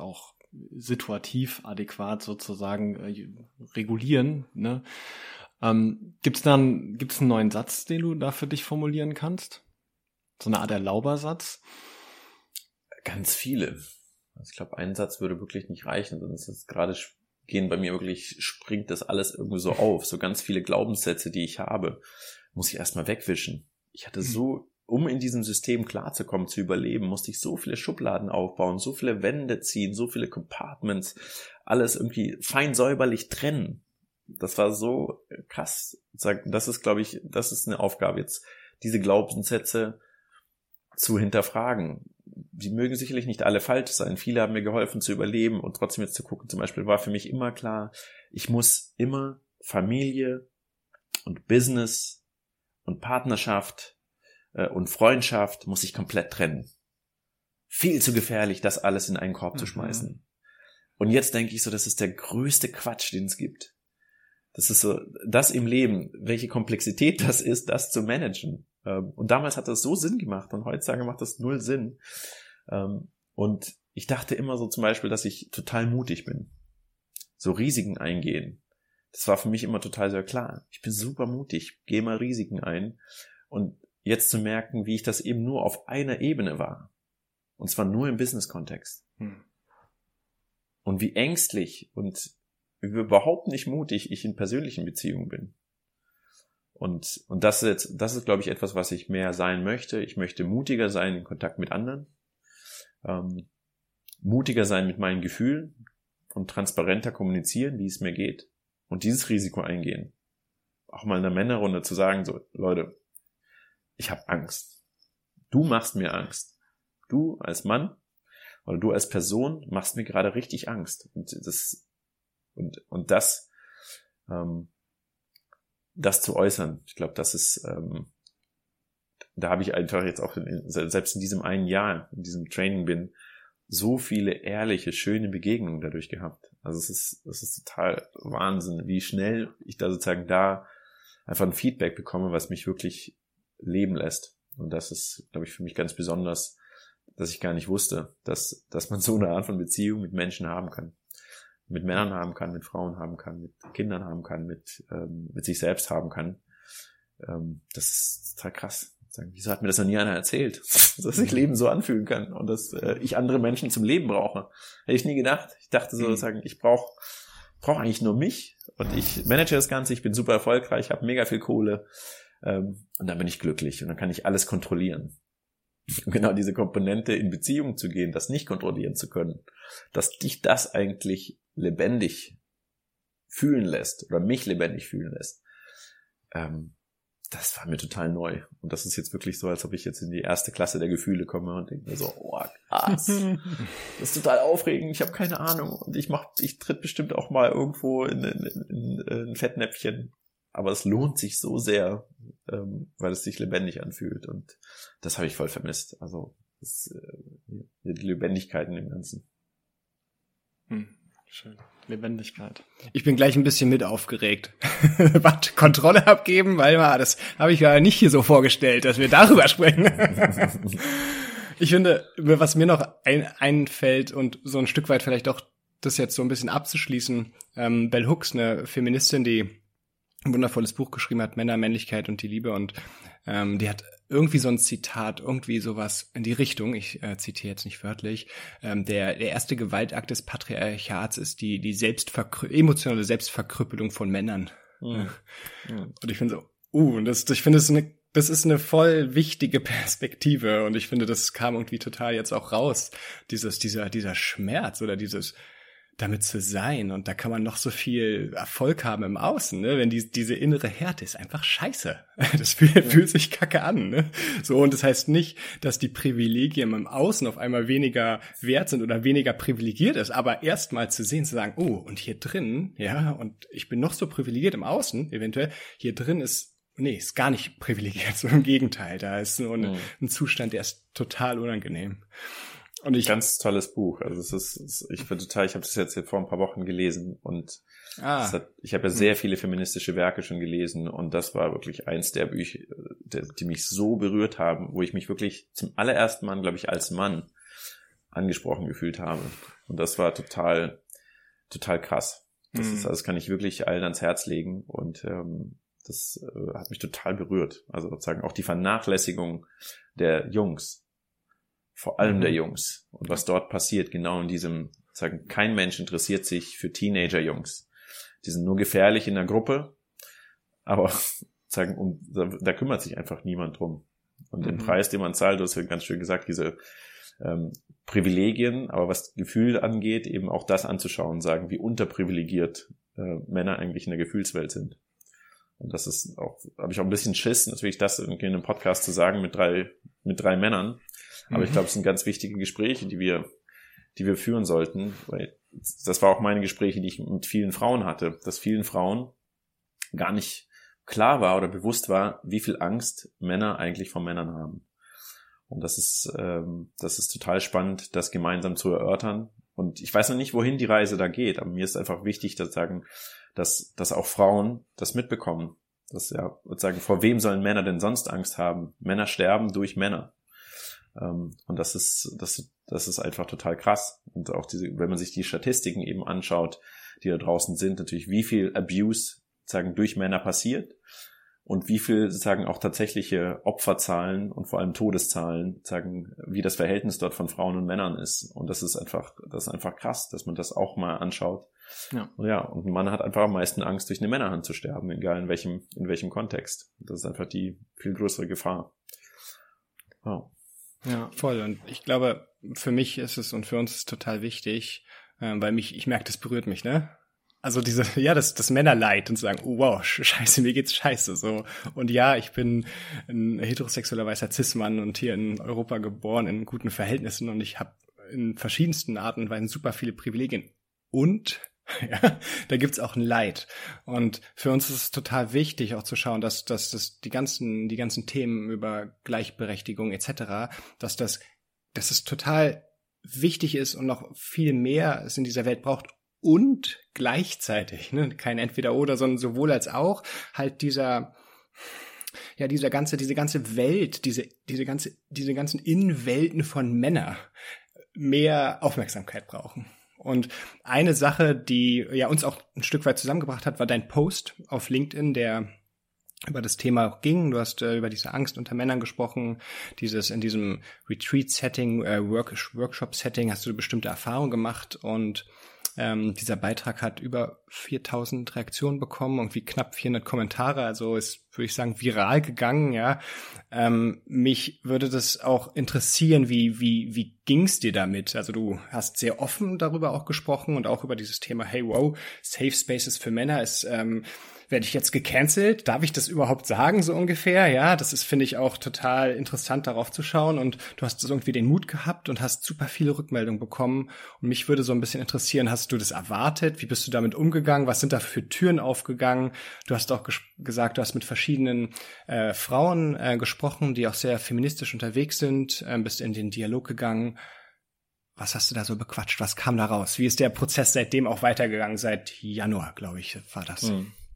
situativ adäquat sozusagen regulieren, ne? Gibt's einen neuen Satz, den du da für dich formulieren kannst? So eine Art Erlaubersatz? Ganz viele. Also ich glaube, ein Satz würde wirklich nicht reichen, sonst ist gerade gehen bei mir wirklich, springt das alles irgendwie so auf. So ganz viele Glaubenssätze, die ich habe, muss ich erstmal wegwischen. Ich hatte so, um in diesem System klarzukommen, zu überleben, musste ich so viele Schubladen aufbauen, so viele Wände ziehen, so viele Compartments, alles irgendwie fein säuberlich trennen. Das war so krass. Das ist, glaube ich, das ist eine Aufgabe jetzt, diese Glaubenssätze zu hinterfragen. Die mögen sicherlich nicht alle falsch sein. Viele haben mir geholfen zu überleben und trotzdem jetzt zu gucken. Zum Beispiel war für mich immer klar, ich muss immer Familie und Business und Partnerschaft und Freundschaft muss ich komplett trennen. Viel zu gefährlich, das alles in einen Korb zu schmeißen. Und jetzt denke ich so, das ist der größte Quatsch, den es gibt. Das ist so, das im Leben, welche Komplexität das ist, das zu managen. Und damals hat das so Sinn gemacht und heutzutage macht das null Sinn. Und ich dachte immer so zum Beispiel, dass ich total mutig bin. So Risiken eingehen. Das war für mich immer total sehr klar. Ich bin super mutig, gehe mal Risiken ein. Und jetzt zu merken, wie ich das eben nur auf einer Ebene war. Und zwar nur im Business-Kontext. Und wie ängstlich und überhaupt nicht mutig ich in persönlichen Beziehungen bin. Und das ist, glaube ich, etwas, was ich mehr sein möchte. Ich möchte mutiger sein in Kontakt mit anderen, mutiger sein mit meinen Gefühlen und transparenter kommunizieren, wie es mir geht und dieses Risiko eingehen. Auch mal in einer Männerrunde zu sagen, so, Leute, ich habe Angst. Du machst mir Angst. Du als Mann oder du als Person machst mir gerade richtig Angst. Und das zu äußern, ich glaube, das ist, da habe ich einfach jetzt auch, selbst in diesem einen Jahr, in diesem Training bin, so viele ehrliche, schöne Begegnungen dadurch gehabt. Also es ist total Wahnsinn, wie schnell ich da sozusagen einfach ein Feedback bekomme, was mich wirklich leben lässt. Und das ist, glaube ich, für mich ganz besonders, dass ich gar nicht wusste, dass man so eine Art von Beziehung mit Menschen haben kann. Mit Männern haben kann, mit Frauen haben kann, mit Kindern haben kann, mit sich selbst haben kann. Das ist total krass. Wieso hat mir das noch nie einer erzählt, dass sich Leben so anfühlen kann und dass ich andere Menschen zum Leben brauche? Hätte ich nie gedacht. Ich dachte so, ich brauche eigentlich nur mich und ich manage das Ganze, ich bin super erfolgreich, habe mega viel Kohle und dann bin ich glücklich und dann kann ich alles kontrollieren. Und genau diese Komponente in Beziehung zu gehen, das nicht kontrollieren zu können, dass dich das eigentlich lebendig fühlen lässt oder mich lebendig fühlen lässt, das war mir total neu. Und das ist jetzt wirklich so, als ob ich jetzt in die erste Klasse der Gefühle komme und denke mir so, oh krass, das ist total aufregend, ich habe keine Ahnung und ich tritt bestimmt auch mal irgendwo in ein Fettnäpfchen. Aber es lohnt sich so sehr, weil es sich lebendig anfühlt und das habe ich voll vermisst. Also die Lebendigkeit in dem Ganzen. Schön. Lebendigkeit. Ich bin gleich ein bisschen mit aufgeregt. Was? Kontrolle abgeben? Weil das habe ich ja nicht hier so vorgestellt, dass wir darüber sprechen. Ich finde, was mir noch einfällt und so ein Stück weit vielleicht auch das jetzt so ein bisschen abzuschließen, Bell Hooks, eine Feministin, die ein wundervolles Buch geschrieben hat, Männer, Männlichkeit und die Liebe und die hat irgendwie so ein Zitat, irgendwie sowas in die Richtung, ich zitiere jetzt nicht wörtlich, der erste Gewaltakt des Patriarchats ist die emotionale Selbstverkrüppelung von Männern. Und ich finde so, ich finde das ist eine voll wichtige Perspektive und ich finde, das kam irgendwie total jetzt auch raus, dieser Schmerz oder dieses damit zu sein und da kann man noch so viel Erfolg haben im Außen, ne? Wenn diese innere Härte ist einfach scheiße. Das fühlt sich kacke an, ne? So, und das heißt nicht, dass die Privilegien im Außen auf einmal weniger wert sind oder weniger privilegiert ist, aber erst mal zu sehen, zu sagen, oh, und hier drin, ja, und ich bin noch so privilegiert im Außen, eventuell, hier drin ist gar nicht privilegiert, so im Gegenteil, da ist so ein Zustand, der ist total unangenehm. Und ganz tolles Buch. Also ich habe das jetzt vor ein paar Wochen gelesen und ich habe ja sehr viele feministische Werke schon gelesen und das war wirklich eins der Bücher, die mich so berührt haben, wo ich mich wirklich zum allerersten Mal, glaube ich, als Mann angesprochen gefühlt habe. Und das war total, total krass. Das kann ich wirklich allen ans Herz legen. Und das hat mich total berührt. Also sozusagen auch die Vernachlässigung der Jungs, vor allem der Jungs. Und was dort passiert, genau in diesem, sagen, kein Mensch interessiert sich für Teenager-Jungs. Die sind nur gefährlich in der Gruppe, aber sagen, da kümmert sich einfach niemand drum. Und den Preis, den man zahlt, du hast ja ganz schön gesagt, diese Privilegien, aber was Gefühl angeht, eben auch das anzuschauen, sagen, wie unterprivilegiert Männer eigentlich in der Gefühlswelt sind. Und das ist auch, habe ich auch ein bisschen Schiss, natürlich das in einem Podcast zu sagen mit drei Männern. Aber ich glaube, es sind ganz wichtige Gespräche, die wir führen sollten, weil das war auch meine Gespräche, die ich mit vielen Frauen hatte, dass vielen Frauen gar nicht klar war oder bewusst war, wie viel Angst Männer eigentlich vor Männern haben. Und das ist total spannend, das gemeinsam zu erörtern. Und ich weiß noch nicht, wohin die Reise da geht, aber mir ist einfach wichtig, dass auch Frauen das mitbekommen. Dass ja, sozusagen, vor wem sollen Männer denn sonst Angst haben? Männer sterben durch Männer. Und das ist einfach total krass. Und auch wenn man sich die Statistiken eben anschaut, die da draußen sind, natürlich, wie viel Abuse sozusagen durch Männer passiert und wie viel sozusagen auch tatsächliche Opferzahlen und vor allem Todeszahlen sagen, wie das Verhältnis dort von Frauen und Männern ist. Und das ist einfach krass, dass man das auch mal anschaut. Ja. Und ein Mann hat einfach am meisten Angst, durch eine Männerhand zu sterben, egal in welchem Kontext. Das ist einfach die viel größere Gefahr. Wow. Ja, voll. Und ich glaube, für mich ist es und für uns ist es total wichtig, weil ich merke, das berührt mich, ne? Also das Männerleid und zu sagen, oh wow, scheiße, mir geht's scheiße, so. Und ja, ich bin ein heterosexueller weißer Cis-Mann und hier in Europa geboren, in guten Verhältnissen und ich habe in verschiedensten Arten und Weisen super viele Privilegien. Und ja, da gibt's auch ein Leid. Und für uns ist es total wichtig, auch zu schauen, dass die ganzen Themen über Gleichberechtigung etc., dass es total wichtig ist und noch viel mehr es in dieser Welt braucht. Und gleichzeitig, ne, kein Entweder-Oder, sondern sowohl als auch halt diese ganze Welt, diese ganzen Innenwelten von Männern mehr Aufmerksamkeit brauchen. Und eine Sache, die ja uns auch ein Stück weit zusammengebracht hat, war dein Post auf LinkedIn, der über das Thema ging. Du hast über diese Angst unter Männern gesprochen, in diesem Retreat-Setting, Workshop-Setting hast du eine bestimmte Erfahrung gemacht und dieser Beitrag hat über 4000 Reaktionen bekommen, irgendwie knapp 400 Kommentare, also ist, würde ich sagen, viral gegangen, ja. Mich würde das auch interessieren, wie ging's dir damit? Also du hast sehr offen darüber auch gesprochen und auch über dieses Thema, hey, wow, Safe Spaces für Männer ist, werde ich jetzt gecancelt? Darf ich das überhaupt sagen, so ungefähr? Ja, das ist, finde ich, auch total interessant, darauf zu schauen. Und du hast so irgendwie den Mut gehabt und hast super viele Rückmeldungen bekommen. Und mich würde so ein bisschen interessieren, hast du das erwartet? Wie bist du damit umgegangen? Was sind da für Türen aufgegangen? Du hast auch gesagt, du hast mit verschiedenen Frauen gesprochen, die auch sehr feministisch unterwegs sind, bist in den Dialog gegangen. Was hast du da so bequatscht? Was kam da raus? Wie ist der Prozess seitdem auch weitergegangen? Seit Januar, glaube ich, war das.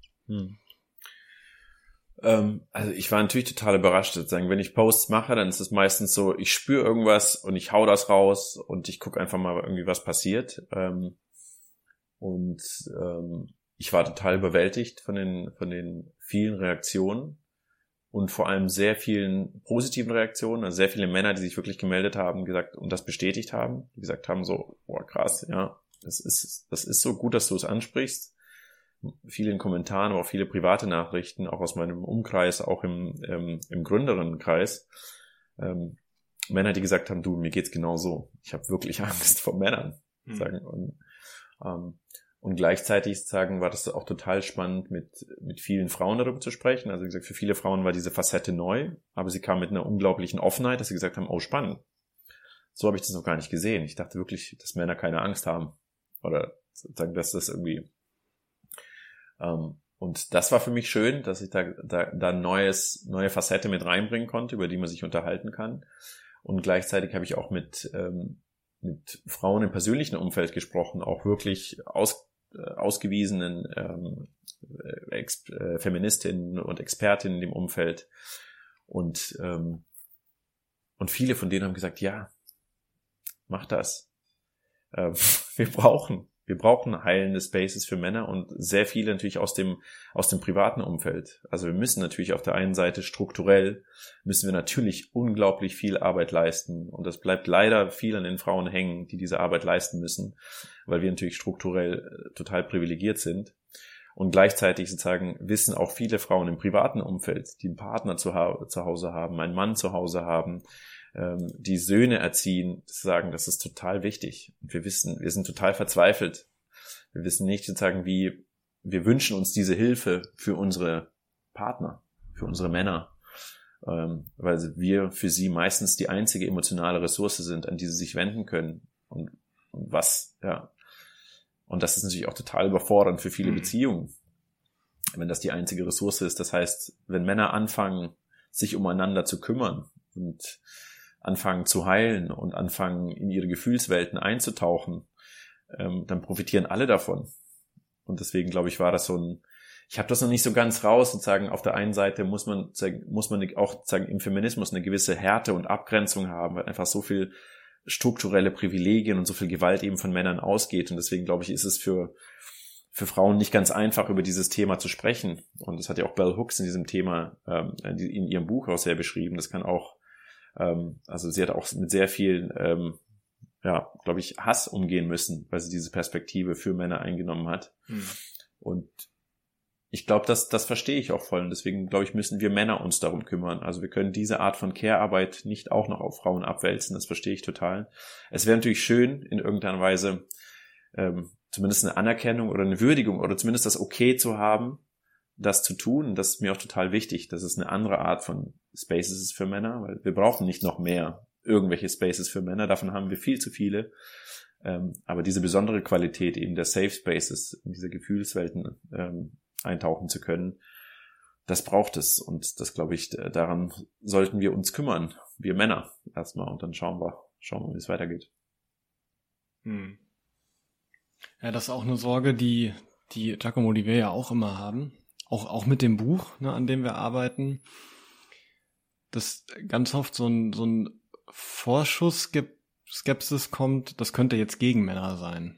Also ich war natürlich total überrascht, sozusagen. Wenn ich Posts mache, dann ist es meistens so, ich spüre irgendwas und ich hau das raus und ich gucke einfach mal irgendwie, was passiert. Ich war total überwältigt von den vielen Reaktionen und vor allem sehr vielen positiven Reaktionen, also sehr viele Männer, die sich wirklich gemeldet haben, gesagt und das bestätigt haben, die gesagt haben so, boah krass, ja, das ist so gut, dass du es ansprichst. Viele in Kommentaren, aber auch viele private Nachrichten, auch aus meinem Umkreis, auch im Gründerinnenkreis. Männer, die gesagt haben, du, mir geht's genau so. Ich habe wirklich Angst vor Männern. Sagen. Und gleichzeitig sagen, war das auch total spannend, mit vielen Frauen darüber zu sprechen. Also wie gesagt, für viele Frauen war diese Facette neu, aber sie kam mit einer unglaublichen Offenheit, dass sie gesagt haben, oh spannend. So habe ich das noch gar nicht gesehen. Ich dachte wirklich, dass Männer keine Angst haben. Oder sagen, dass das irgendwie... Und das war für mich schön, dass ich da neue Facette mit reinbringen konnte, über die man sich unterhalten kann. Und gleichzeitig habe ich auch mit Frauen im persönlichen Umfeld gesprochen, auch wirklich ausgewiesenen Feministinnen und Expertinnen im Umfeld. Und viele von denen haben gesagt, ja, mach das. Wir brauchen heilende Spaces für Männer und sehr viele natürlich aus dem privaten Umfeld. Also wir müssen natürlich auf der einen Seite strukturell, müssen wir natürlich unglaublich viel Arbeit leisten. Und das bleibt leider viel an den Frauen hängen, die diese Arbeit leisten müssen, weil wir natürlich strukturell total privilegiert sind. Und gleichzeitig sozusagen wissen auch viele Frauen im privaten Umfeld, die einen Partner zu Hause haben, einen Mann zu Hause haben, die Söhne erziehen, sagen, das ist total wichtig. Und wir sind total verzweifelt. Wir wissen nicht sozusagen, wir wünschen uns diese Hilfe für unsere Partner, für unsere Männer, weil wir für sie meistens die einzige emotionale Ressource sind, an die sie sich wenden können. Und das ist natürlich auch total überfordernd für viele Beziehungen, wenn das die einzige Ressource ist. Das heißt, wenn Männer anfangen, sich umeinander zu kümmern und anfangen zu heilen und anfangen, in ihre Gefühlswelten einzutauchen, dann profitieren alle davon. Und deswegen, glaube ich, war das ich habe das noch nicht so ganz raus, sozusagen, auf der einen Seite muss man auch sozusagen im Feminismus eine gewisse Härte und Abgrenzung haben, weil einfach so viel strukturelle Privilegien und so viel Gewalt eben von Männern ausgeht. Und deswegen, glaube ich, ist es für Frauen nicht ganz einfach, über dieses Thema zu sprechen. Und das hat ja auch Bell Hooks in diesem Thema, in ihrem Buch auch sehr beschrieben. Das kann auch, also sie hat auch mit sehr viel, glaube ich, Hass umgehen müssen, weil sie diese Perspektive für Männer eingenommen hat. Und ich glaube, das verstehe ich auch voll. Und deswegen, glaube ich, müssen wir Männer uns darum kümmern. Also wir können diese Art von Care-Arbeit nicht auch noch auf Frauen abwälzen. Das verstehe ich total. Es wäre natürlich schön, in irgendeiner Weise zumindest eine Anerkennung oder eine Würdigung oder zumindest das Okay zu haben, das zu tun. Und das ist mir auch total wichtig, dass es eine andere Art von Spaces ist für Männer, weil wir brauchen nicht noch mehr irgendwelche Spaces für Männer. Davon haben wir viel zu viele. Aber diese besondere Qualität eben der Safe Spaces, in diese Gefühlswelten eintauchen zu können, das braucht es. Und das, glaube ich, daran sollten wir uns kümmern, wir Männer erstmal. Und dann schauen wir, wie es weitergeht. Ja, das ist auch eine Sorge, die Giacomo, die wir ja auch immer haben. Auch mit dem Buch, ne, an dem wir arbeiten. Dass ganz oft so ein Vorschuss Skepsis kommt, das könnte jetzt gegen Männer sein.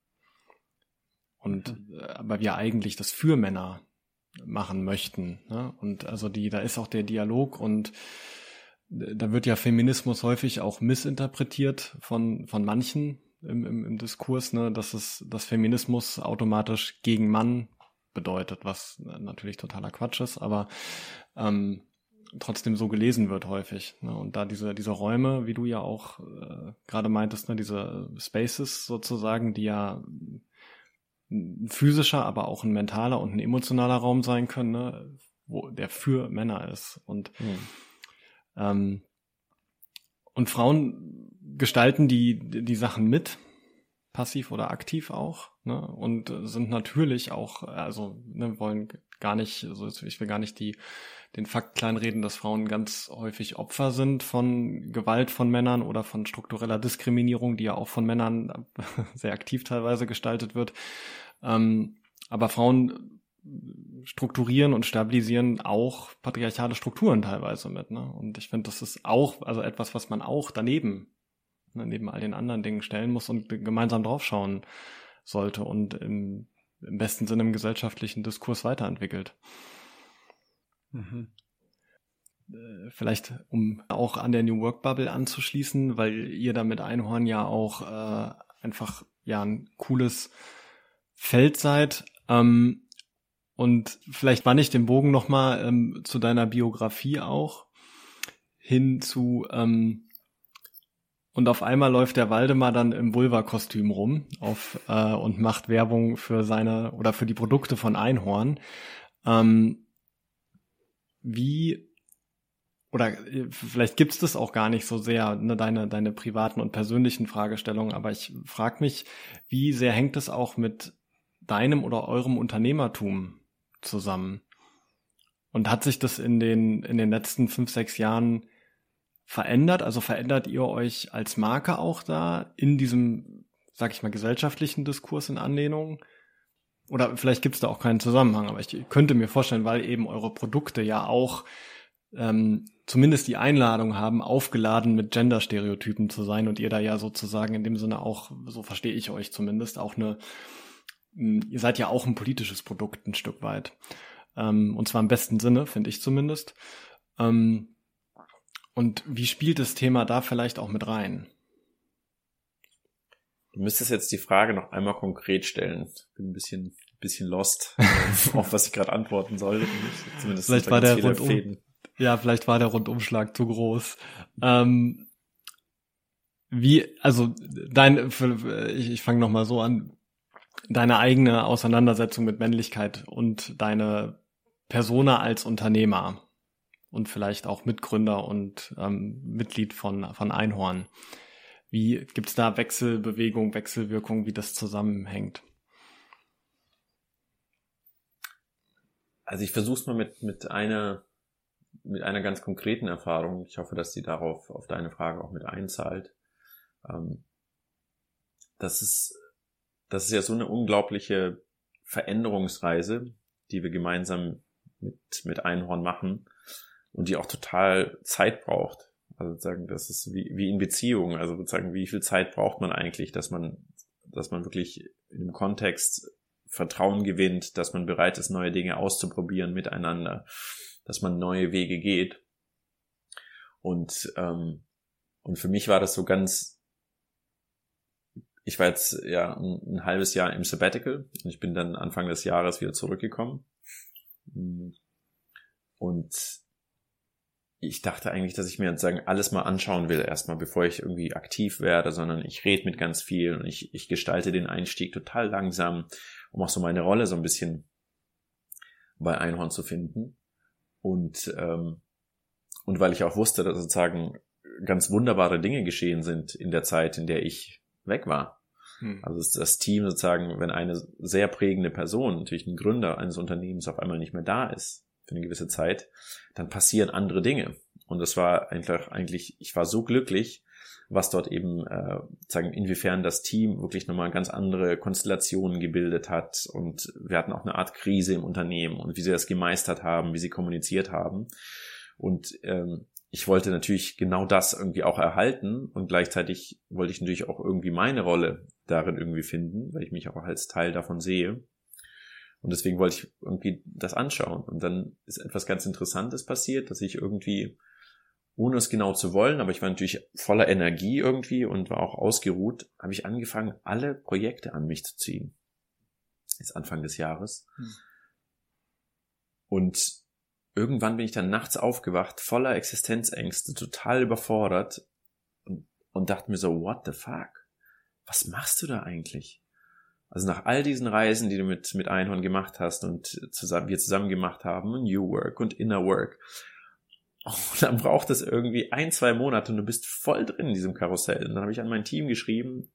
Und aber wir eigentlich das für Männer machen möchten, ne? Und also da ist auch der Dialog und da wird ja Feminismus häufig auch missinterpretiert von manchen im Diskurs, ne, dass Feminismus automatisch gegen Mann bedeutet, was natürlich totaler Quatsch ist, aber trotzdem so gelesen wird häufig, ne? Und da diese Räume, wie du ja auch gerade meintest, ne, diese Spaces sozusagen, die ja ein physischer, aber auch ein mentaler und ein emotionaler Raum sein können, ne, wo der für Männer ist. Und und Frauen gestalten die Sachen mit, passiv oder aktiv auch, ne, und sind natürlich auch, also ne, wollen gar nicht, also ich will gar nicht den Fakt kleinreden, dass Frauen ganz häufig Opfer sind von Gewalt von Männern oder von struktureller Diskriminierung, die ja auch von Männern sehr aktiv teilweise gestaltet wird. Aber Frauen strukturieren und stabilisieren auch patriarchale Strukturen teilweise mit, ne? Und ich finde, das ist auch also etwas, was man auch daneben, ne, neben all den anderen Dingen stellen muss und gemeinsam draufschauen sollte und im besten Sinne im gesellschaftlichen Diskurs weiterentwickelt. Vielleicht, um auch an der New Work Bubble anzuschließen, weil ihr da mit Einhorn ja auch einfach ja ein cooles Feld seid. Und vielleicht wann ich den Bogen nochmal zu deiner Biografie auch hin zu und auf einmal läuft der Waldemar dann im Vulva-Kostüm rum und macht Werbung für seine oder für die Produkte von Einhorn. Oder vielleicht gibt's das auch gar nicht so sehr, ne, deine privaten und persönlichen Fragestellungen, aber ich frage mich, wie sehr hängt es auch mit deinem oder eurem Unternehmertum zusammen? Und hat sich das in den letzten 5-6 Jahren verändert? Also verändert ihr euch als Marke auch da in diesem, sag ich mal, gesellschaftlichen Diskurs in Anlehnung? Oder vielleicht gibt's da auch keinen Zusammenhang, aber ich könnte mir vorstellen, weil eben eure Produkte ja auch zumindest die Einladung haben, aufgeladen mit Gender-Stereotypen zu sein und ihr da ja sozusagen in dem Sinne auch, so verstehe ich euch zumindest, auch ihr seid ja auch ein politisches Produkt ein Stück weit. Und zwar im besten Sinne, finde ich zumindest. Und wie spielt das Thema da vielleicht auch mit rein? Du müsstest jetzt die Frage noch einmal konkret stellen. Ich bin ein bisschen lost, auf was ich gerade antworten soll. Zumindest vielleicht war vielleicht war der Rundumschlag zu groß. Ich fange nochmal so an, deine eigene Auseinandersetzung mit Männlichkeit und deine Persona als Unternehmer und vielleicht auch Mitgründer und Mitglied von Einhorn. Wie gibt's da Wechselbewegung, Wechselwirkung, wie das zusammenhängt? Also ich versuche es mal mit einer ganz konkreten Erfahrung. Ich hoffe, dass sie auf deine Frage auch mit einzahlt. Das ist ja so eine unglaubliche Veränderungsreise, die wir gemeinsam mit Einhorn machen und die auch total Zeit braucht. Also sozusagen, das ist wie in Beziehungen. Also sozusagen, wie viel Zeit braucht man eigentlich, dass man wirklich in dem Kontext Vertrauen gewinnt, dass man bereit ist, neue Dinge auszuprobieren miteinander, dass man neue Wege geht. Und für mich war das so ich war jetzt ja ein halbes Jahr im Sabbatical und ich bin dann Anfang des Jahres wieder zurückgekommen. Und ich dachte eigentlich, dass ich mir sozusagen alles mal anschauen will, erstmal, bevor ich irgendwie aktiv werde, sondern ich rede mit ganz vielen und ich gestalte den Einstieg total langsam, um auch so meine Rolle so ein bisschen bei Einhorn zu finden. Und weil ich auch wusste, dass sozusagen ganz wunderbare Dinge geschehen sind in der Zeit, in der ich weg war. Also das Team sozusagen, wenn eine sehr prägende Person, natürlich ein Gründer eines Unternehmens, auf einmal nicht mehr da ist, für eine gewisse Zeit, dann passieren andere Dinge. Und das war eigentlich, ich war so glücklich, was dort eben, sagen, inwiefern das Team wirklich nochmal ganz andere Konstellationen gebildet hat. Und wir hatten auch eine Art Krise im Unternehmen und wie sie das gemeistert haben, wie sie kommuniziert haben. Und ich wollte natürlich genau das irgendwie auch erhalten und gleichzeitig wollte ich natürlich auch irgendwie meine Rolle darin irgendwie finden, weil ich mich auch als Teil davon sehe. Und deswegen wollte ich irgendwie das anschauen. Und dann ist etwas ganz Interessantes passiert, dass ich irgendwie, ohne es genau zu wollen, aber ich war natürlich voller Energie irgendwie und war auch ausgeruht, habe ich angefangen, alle Projekte an mich zu ziehen. Jetzt Anfang des Jahres. Und irgendwann bin ich dann nachts aufgewacht, voller Existenzängste, total überfordert und dachte mir so, what the fuck? Was machst du da eigentlich? Also nach all diesen Reisen, die du mit Einhorn gemacht hast und wir zusammen gemacht haben, New Work und Inner Work, und dann braucht es irgendwie 1-2 Monate und du bist voll drin in diesem Karussell. Und dann habe ich an mein Team geschrieben,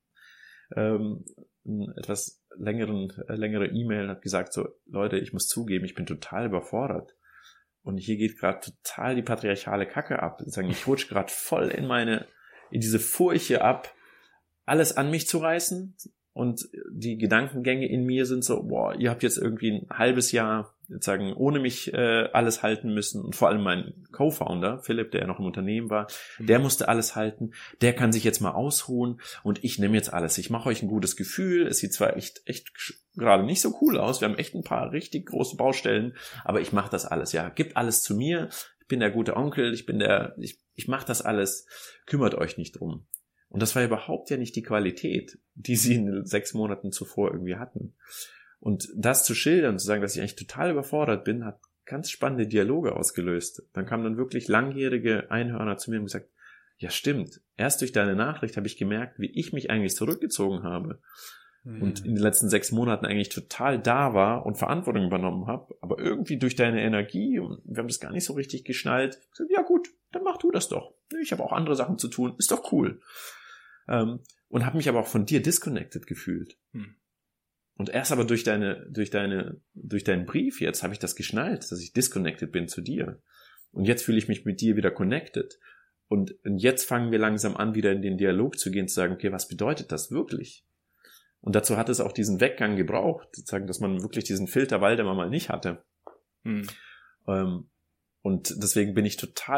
etwas längere E-Mail und habe gesagt, so Leute, ich muss zugeben, ich bin total überfordert. Und hier geht gerade total die patriarchale Kacke ab. Ich rutsche gerade voll in diese Furche ab, alles an mich zu reißen. Und die Gedankengänge in mir sind so, boah, ihr habt jetzt irgendwie ein halbes Jahr sozusagen ohne mich alles halten müssen. Und vor allem mein Co-Founder, Philipp, der ja noch im Unternehmen war, der musste alles halten. Der kann sich jetzt mal ausruhen und ich nehme jetzt alles. Ich mache euch ein gutes Gefühl. Es sieht zwar echt gerade nicht so cool aus. Wir haben echt ein paar richtig große Baustellen, aber ich mache das alles. Ja, gebt alles zu mir. Ich bin der gute Onkel. Ich mache das alles. Kümmert euch nicht drum. Und das war überhaupt ja nicht die Qualität, die sie in den 6 Monaten zuvor irgendwie hatten. Und das zu schildern, zu sagen, dass ich eigentlich total überfordert bin, hat ganz spannende Dialoge ausgelöst. Dann kamen dann wirklich langjährige Einhörner zu mir und gesagt, ja stimmt, erst durch deine Nachricht habe ich gemerkt, wie ich mich eigentlich zurückgezogen habe. Und in den letzten 6 Monaten eigentlich total da war und Verantwortung übernommen habe, aber irgendwie durch deine Energie, und wir haben das gar nicht so richtig geschnallt, gesagt, ja gut, dann mach du das doch. Ich habe auch andere Sachen zu tun, ist doch cool. Und habe mich aber auch von dir disconnected gefühlt. Und erst aber durch deinen Brief jetzt habe ich das geschnallt, dass ich disconnected bin zu dir. Und jetzt fühle ich mich mit dir wieder connected. Und jetzt fangen wir langsam an, wieder in den Dialog zu gehen, zu sagen, okay, was bedeutet das wirklich? Und dazu hat es auch diesen Weggang gebraucht, sozusagen, dass man wirklich diesen Filter Waldemar mal nicht hatte. Und deswegen bin ich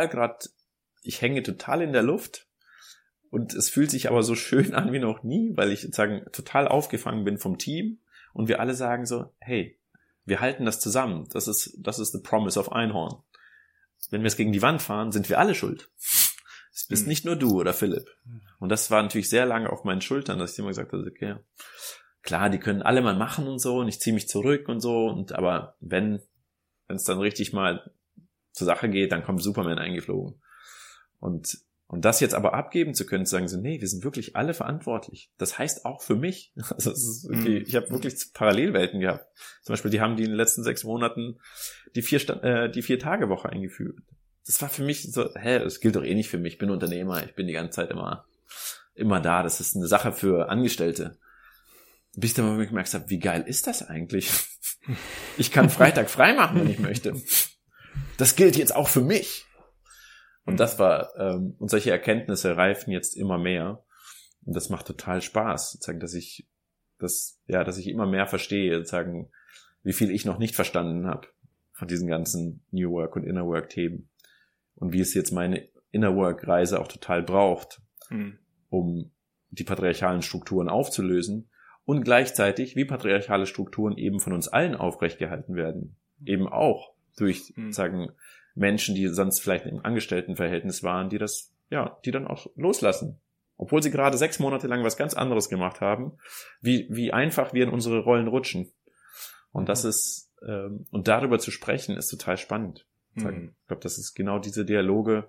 ich hänge total in der Luft. Und es fühlt sich aber so schön an wie noch nie, weil ich sozusagen total aufgefangen bin vom Team und wir alle sagen so, hey, wir halten das zusammen. Das ist the promise of Einhorn. Wenn wir es gegen die Wand fahren, sind wir alle schuld. Es bist nicht nur du oder Philipp. Und das war natürlich sehr lange auf meinen Schultern, dass ich immer gesagt habe, okay, klar, die können alle mal machen und so und ich ziehe mich zurück und so. Aber wenn es dann richtig mal zur Sache geht, dann kommt Superman eingeflogen. Und das jetzt aber abgeben zu können, zu sagen so, nee, wir sind wirklich alle verantwortlich. Das heißt auch für mich. Also es ist okay, ich habe wirklich Parallelwelten gehabt. Zum Beispiel, die haben die in den letzten 6 Monaten die 4-Tage-Woche eingeführt. Das war für mich so, das gilt doch eh nicht für mich. Ich bin Unternehmer, ich bin die ganze Zeit immer da. Das ist eine Sache für Angestellte. Bis ich dann mal gemerkt habe, wie geil ist das eigentlich? Ich kann Freitag frei machen, wenn ich möchte. Das gilt jetzt auch für mich. Und das war, und solche Erkenntnisse reifen jetzt immer mehr. Und das macht total Spaß, sozusagen, dass ich immer mehr verstehe, sozusagen, wie viel ich noch nicht verstanden habe von diesen ganzen New Work und Inner Work Themen. Und wie es jetzt meine Inner Work Reise auch total braucht, um die patriarchalen Strukturen aufzulösen und gleichzeitig, wie patriarchale Strukturen eben von uns allen aufrechtgehalten werden. Eben auch durch, sagen, Menschen, die sonst vielleicht im Angestelltenverhältnis waren, die dann auch loslassen. Obwohl sie gerade 6 Monate lang was ganz anderes gemacht haben, wie einfach wir in unsere Rollen rutschen. Und das ist, und darüber zu sprechen, ist total spannend. Ich glaube, das ist genau diese Dialoge,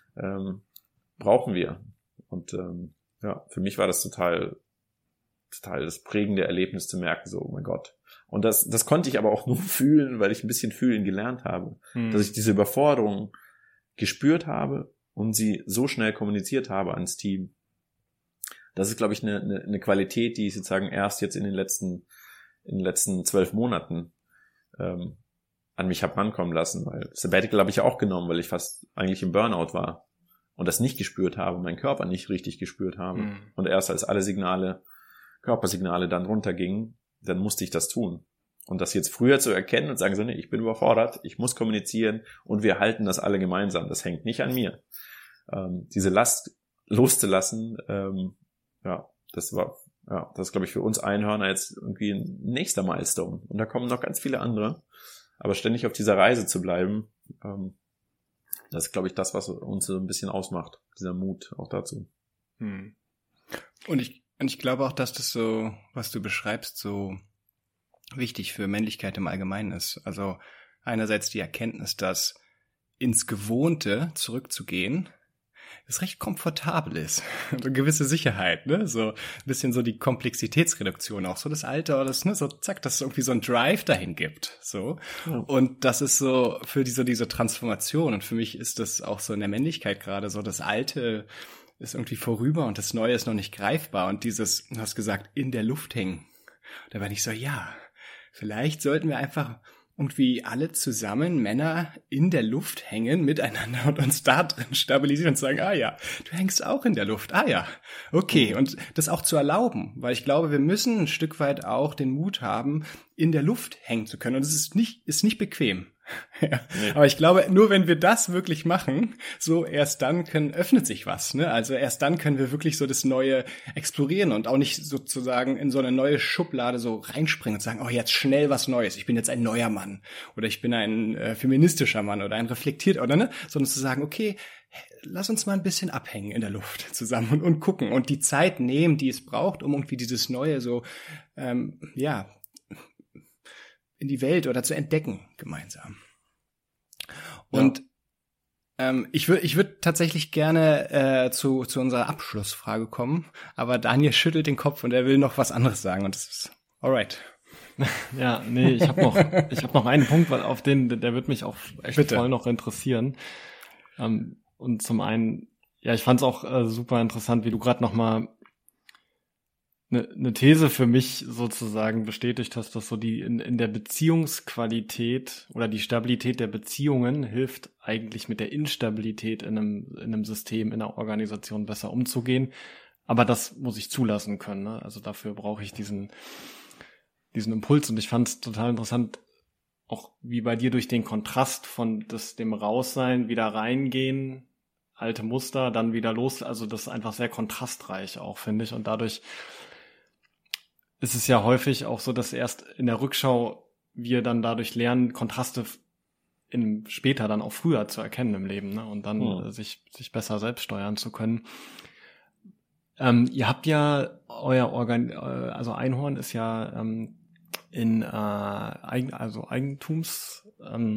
brauchen wir. Und, für mich war das total das prägende Erlebnis zu merken, so, oh mein Gott. Und das konnte ich aber auch nur fühlen, weil ich ein bisschen fühlen gelernt habe. Dass ich diese Überforderung gespürt habe und sie so schnell kommuniziert habe ans Team. Das ist, glaube ich, eine Qualität, die ich sozusagen erst jetzt in den letzten 12 Monaten an mich habe rankommen lassen. Weil Sabbatical habe ich ja auch genommen, weil ich fast eigentlich im Burnout war und das nicht gespürt habe, meinen Körper nicht richtig gespürt habe. Und erst als alle Körpersignale dann runtergingen, dann musste ich das tun. Und das jetzt früher zu erkennen und sagen so, nee, ich bin überfordert, ich muss kommunizieren und wir halten das alle gemeinsam. Das hängt nicht an mir. Diese Last loszulassen, das ist, glaube ich, für uns Einhörner jetzt irgendwie ein nächster Milestone. Und da kommen noch ganz viele andere. Aber ständig auf dieser Reise zu bleiben, das ist, glaube ich, das, was uns so ein bisschen ausmacht. Dieser Mut auch dazu. Und ich glaube auch, dass das so, was du beschreibst, so wichtig für Männlichkeit im Allgemeinen ist. Also einerseits die Erkenntnis, dass ins Gewohnte zurückzugehen, es recht komfortabel ist. Eine gewisse Sicherheit, ne? So ein bisschen so die Komplexitätsreduktion auch, so das Alter oder das, ne? So zack, dass es irgendwie so ein Drive dahin gibt, so. Ja. Und das ist so für diese Transformation. Und für mich ist das auch so in der Männlichkeit gerade so, das Alte ist irgendwie vorüber und das Neue ist noch nicht greifbar. Und dieses, du hast gesagt, in der Luft hängen. Da war ich so, ja, vielleicht sollten wir einfach irgendwie alle zusammen, Männer, in der Luft hängen miteinander und uns da drin stabilisieren und sagen, ah ja, du hängst auch in der Luft, ah ja, okay. Und das auch zu erlauben, weil ich glaube, wir müssen ein Stück weit auch den Mut haben, in der Luft hängen zu können. Und es ist nicht bequem. Ja. Nee. Aber ich glaube, nur wenn wir das wirklich machen, so erst dann öffnet sich was, ne? Also erst dann können wir wirklich so das Neue explorieren und auch nicht sozusagen in so eine neue Schublade so reinspringen und sagen, oh, jetzt schnell was Neues, ich bin jetzt ein neuer Mann oder ich bin ein feministischer Mann oder ein reflektiert, oder ne? Sondern zu sagen, okay, lass uns mal ein bisschen abhängen in der Luft zusammen und gucken und die Zeit nehmen, die es braucht, um irgendwie dieses Neue so, in die Welt oder zu entdecken gemeinsam. Und ich würde tatsächlich gerne zu unserer Abschlussfrage kommen, aber Daniel schüttelt den Kopf und er will noch was anderes sagen und das ist alright. Ja, nee, ich hab noch einen Punkt, weil auf der wird mich auch echt voll noch interessieren. Und zum einen, ja, ich fand es auch super interessant, wie du gerade noch mal eine These für mich sozusagen bestätigt hast, dass so die in der Beziehungsqualität oder die Stabilität der Beziehungen hilft eigentlich mit der Instabilität in einem System, in einer Organisation besser umzugehen. Aber das muss ich zulassen können, ne? Also dafür brauche ich diesen Impuls und ich fand es total interessant, auch wie bei dir durch den Kontrast von dem Raussein wieder reingehen, alte Muster, dann wieder los. Also das ist einfach sehr kontrastreich auch, finde ich. Und dadurch ist es ja häufig auch so, dass erst in der Rückschau wir dann dadurch lernen, Kontraste später dann auch früher zu erkennen im Leben, ne? Und dann sich besser selbst steuern zu können. Ihr habt ja euer also Einhorn ist ja in Eigentums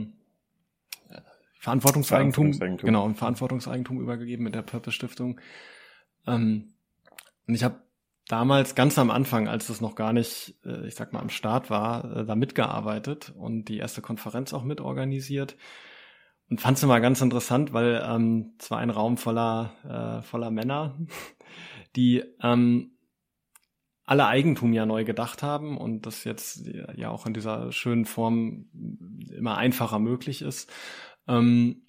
Verantwortungseigentum, genau, in Verantwortungseigentum übergegeben mit der Purpose Stiftung. Und ich habe damals ganz am Anfang, als es noch gar nicht, ich sag mal, am Start war, da mitgearbeitet und die erste Konferenz auch mitorganisiert und fand es immer ganz interessant, weil es war ein Raum voller Männer, die alle Eigentum ja neu gedacht haben und das jetzt ja auch in dieser schönen Form immer einfacher möglich ist. Und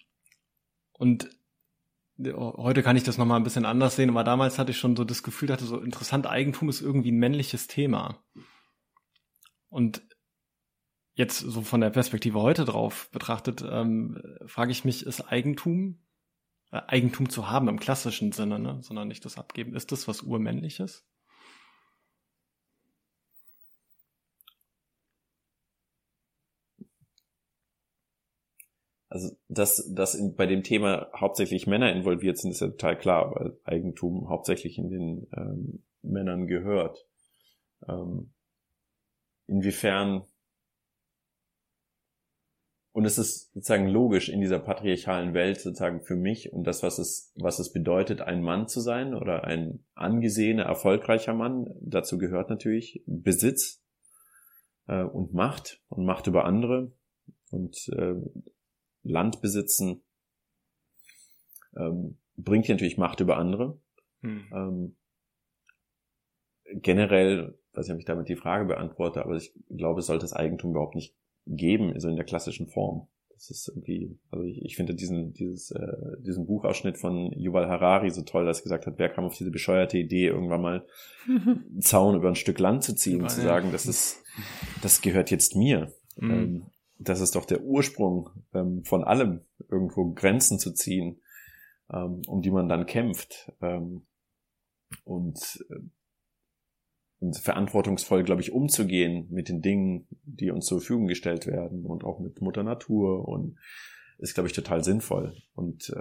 heute kann ich das nochmal ein bisschen anders sehen, aber damals hatte ich schon so das Gefühl, hatte so interessant, Eigentum ist irgendwie ein männliches Thema. Und jetzt so von der Perspektive heute drauf betrachtet, frage ich mich, ist Eigentum zu haben im klassischen Sinne, ne, sondern nicht das Abgeben, ist das was Urmännliches? Also, dass bei dem Thema hauptsächlich Männer involviert sind, ist ja total klar, weil Eigentum hauptsächlich in den Männern gehört. Inwiefern, und es ist sozusagen logisch in dieser patriarchalen Welt sozusagen für mich und das, was es bedeutet, ein Mann zu sein oder ein angesehener, erfolgreicher Mann, dazu gehört natürlich Besitz und Macht über andere und Land besitzen bringt dir natürlich Macht über andere. Generell, weiß nicht, ob ich damit die Frage beantworte, aber ich glaube, es sollte das Eigentum überhaupt nicht geben, also in der klassischen Form. Das ist irgendwie, also ich finde diesen Buchausschnitt von Yuval Harari so toll, dass er gesagt hat, wer kam auf diese bescheuerte Idee, irgendwann mal einen Zaun über ein Stück Land zu ziehen und zu sagen, das gehört jetzt mir. Das ist doch der Ursprung von allem, irgendwo Grenzen zu ziehen, um die man dann kämpft. Und verantwortungsvoll, glaube ich, umzugehen mit den Dingen, die uns zur Verfügung gestellt werden und auch mit Mutter Natur und ist, glaube ich, total sinnvoll. Und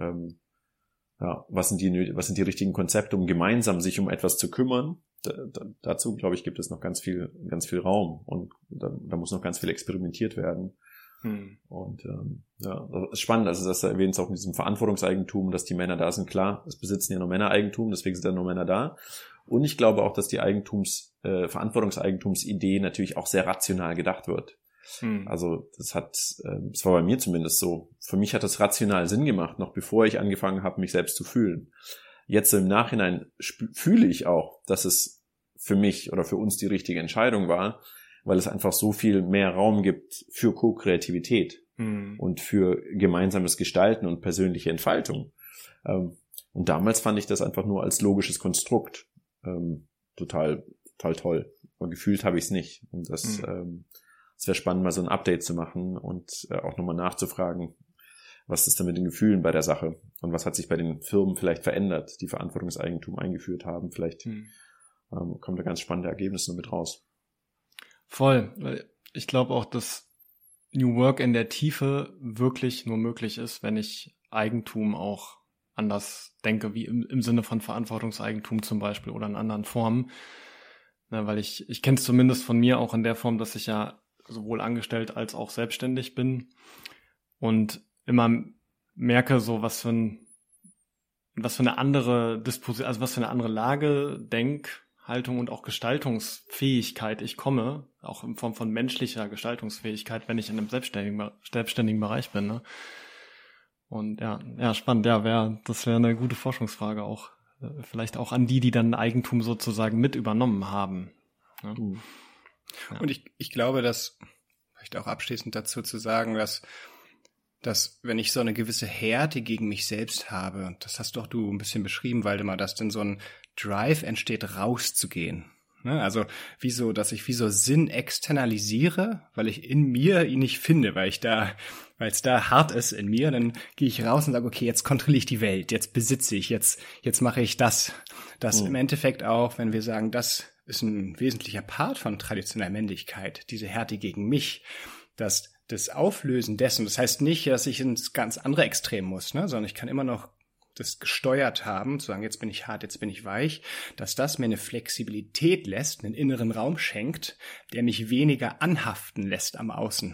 was sind die richtigen Konzepte, um gemeinsam sich um etwas zu kümmern? Dazu, glaube ich, gibt es noch ganz viel Raum und da muss noch ganz viel experimentiert werden. Und das ist spannend, also das erwähnt es auch mit diesem Verantwortungseigentum, dass die Männer da sind, klar, es besitzen ja nur Männer Eigentum, deswegen sind ja nur Männer da. Und ich glaube auch, dass die Verantwortungseigentumsidee natürlich auch sehr rational gedacht wird. Also das war bei mir zumindest so. Für mich hat das rational Sinn gemacht, noch bevor ich angefangen habe, mich selbst zu fühlen. Jetzt im Nachhinein fühle ich auch, dass es für mich oder für uns die richtige Entscheidung war, weil es einfach so viel mehr Raum gibt für Co-Kreativität und für gemeinsames Gestalten und persönliche Entfaltung. Und damals fand ich das einfach nur als logisches Konstrukt total toll. Aber gefühlt habe ich es nicht. Und das wäre spannend, mal so ein Update zu machen und auch nochmal nachzufragen, was ist denn mit den Gefühlen bei der Sache und was hat sich bei den Firmen vielleicht verändert, die Verantwortungseigentum eingeführt haben. Vielleicht kommen da ganz spannende Ergebnisse mit raus. Voll, weil ich glaube auch, dass New Work in der Tiefe wirklich nur möglich ist, wenn ich Eigentum auch anders denke, wie im Sinne von Verantwortungseigentum zum Beispiel oder in anderen Formen. Na, weil ich kenne es zumindest von mir auch in der Form, dass ich ja sowohl angestellt als auch selbstständig bin und immer merke, so was für eine andere Disposition, also was für eine andere Lage, Denkhaltung und auch Gestaltungsfähigkeit ich komme, auch in Form von menschlicher Gestaltungsfähigkeit, wenn ich in einem selbstständigen Bereich bin. Ne? Und ja, spannend, das wäre eine gute Forschungsfrage auch, vielleicht auch an die dann Eigentum sozusagen mit übernommen haben. Ja? Ja. Und ich glaube, dass, vielleicht auch abschließend dazu zu sagen, dass wenn ich so eine gewisse Härte gegen mich selbst habe, das hast doch du ein bisschen beschrieben, Waldemar, dass dann so ein Drive entsteht, rauszugehen. Ne? Also dass ich Sinn externalisiere, weil ich in mir ihn nicht finde, weil es da hart ist in mir, dann gehe ich raus und sage, okay, jetzt kontrolliere ich die Welt, jetzt besitze ich, jetzt mache ich das. Das im Endeffekt auch, wenn wir sagen, das ist ein wesentlicher Part von traditioneller Männlichkeit, diese Härte gegen mich, das Auflösen dessen. Das heißt nicht, dass ich ins ganz andere Extrem muss, ne? Sondern ich kann immer noch das gesteuert haben, zu sagen, jetzt bin ich hart, jetzt bin ich weich, dass das mir eine Flexibilität lässt, einen inneren Raum schenkt, der mich weniger anhaften lässt am Außen.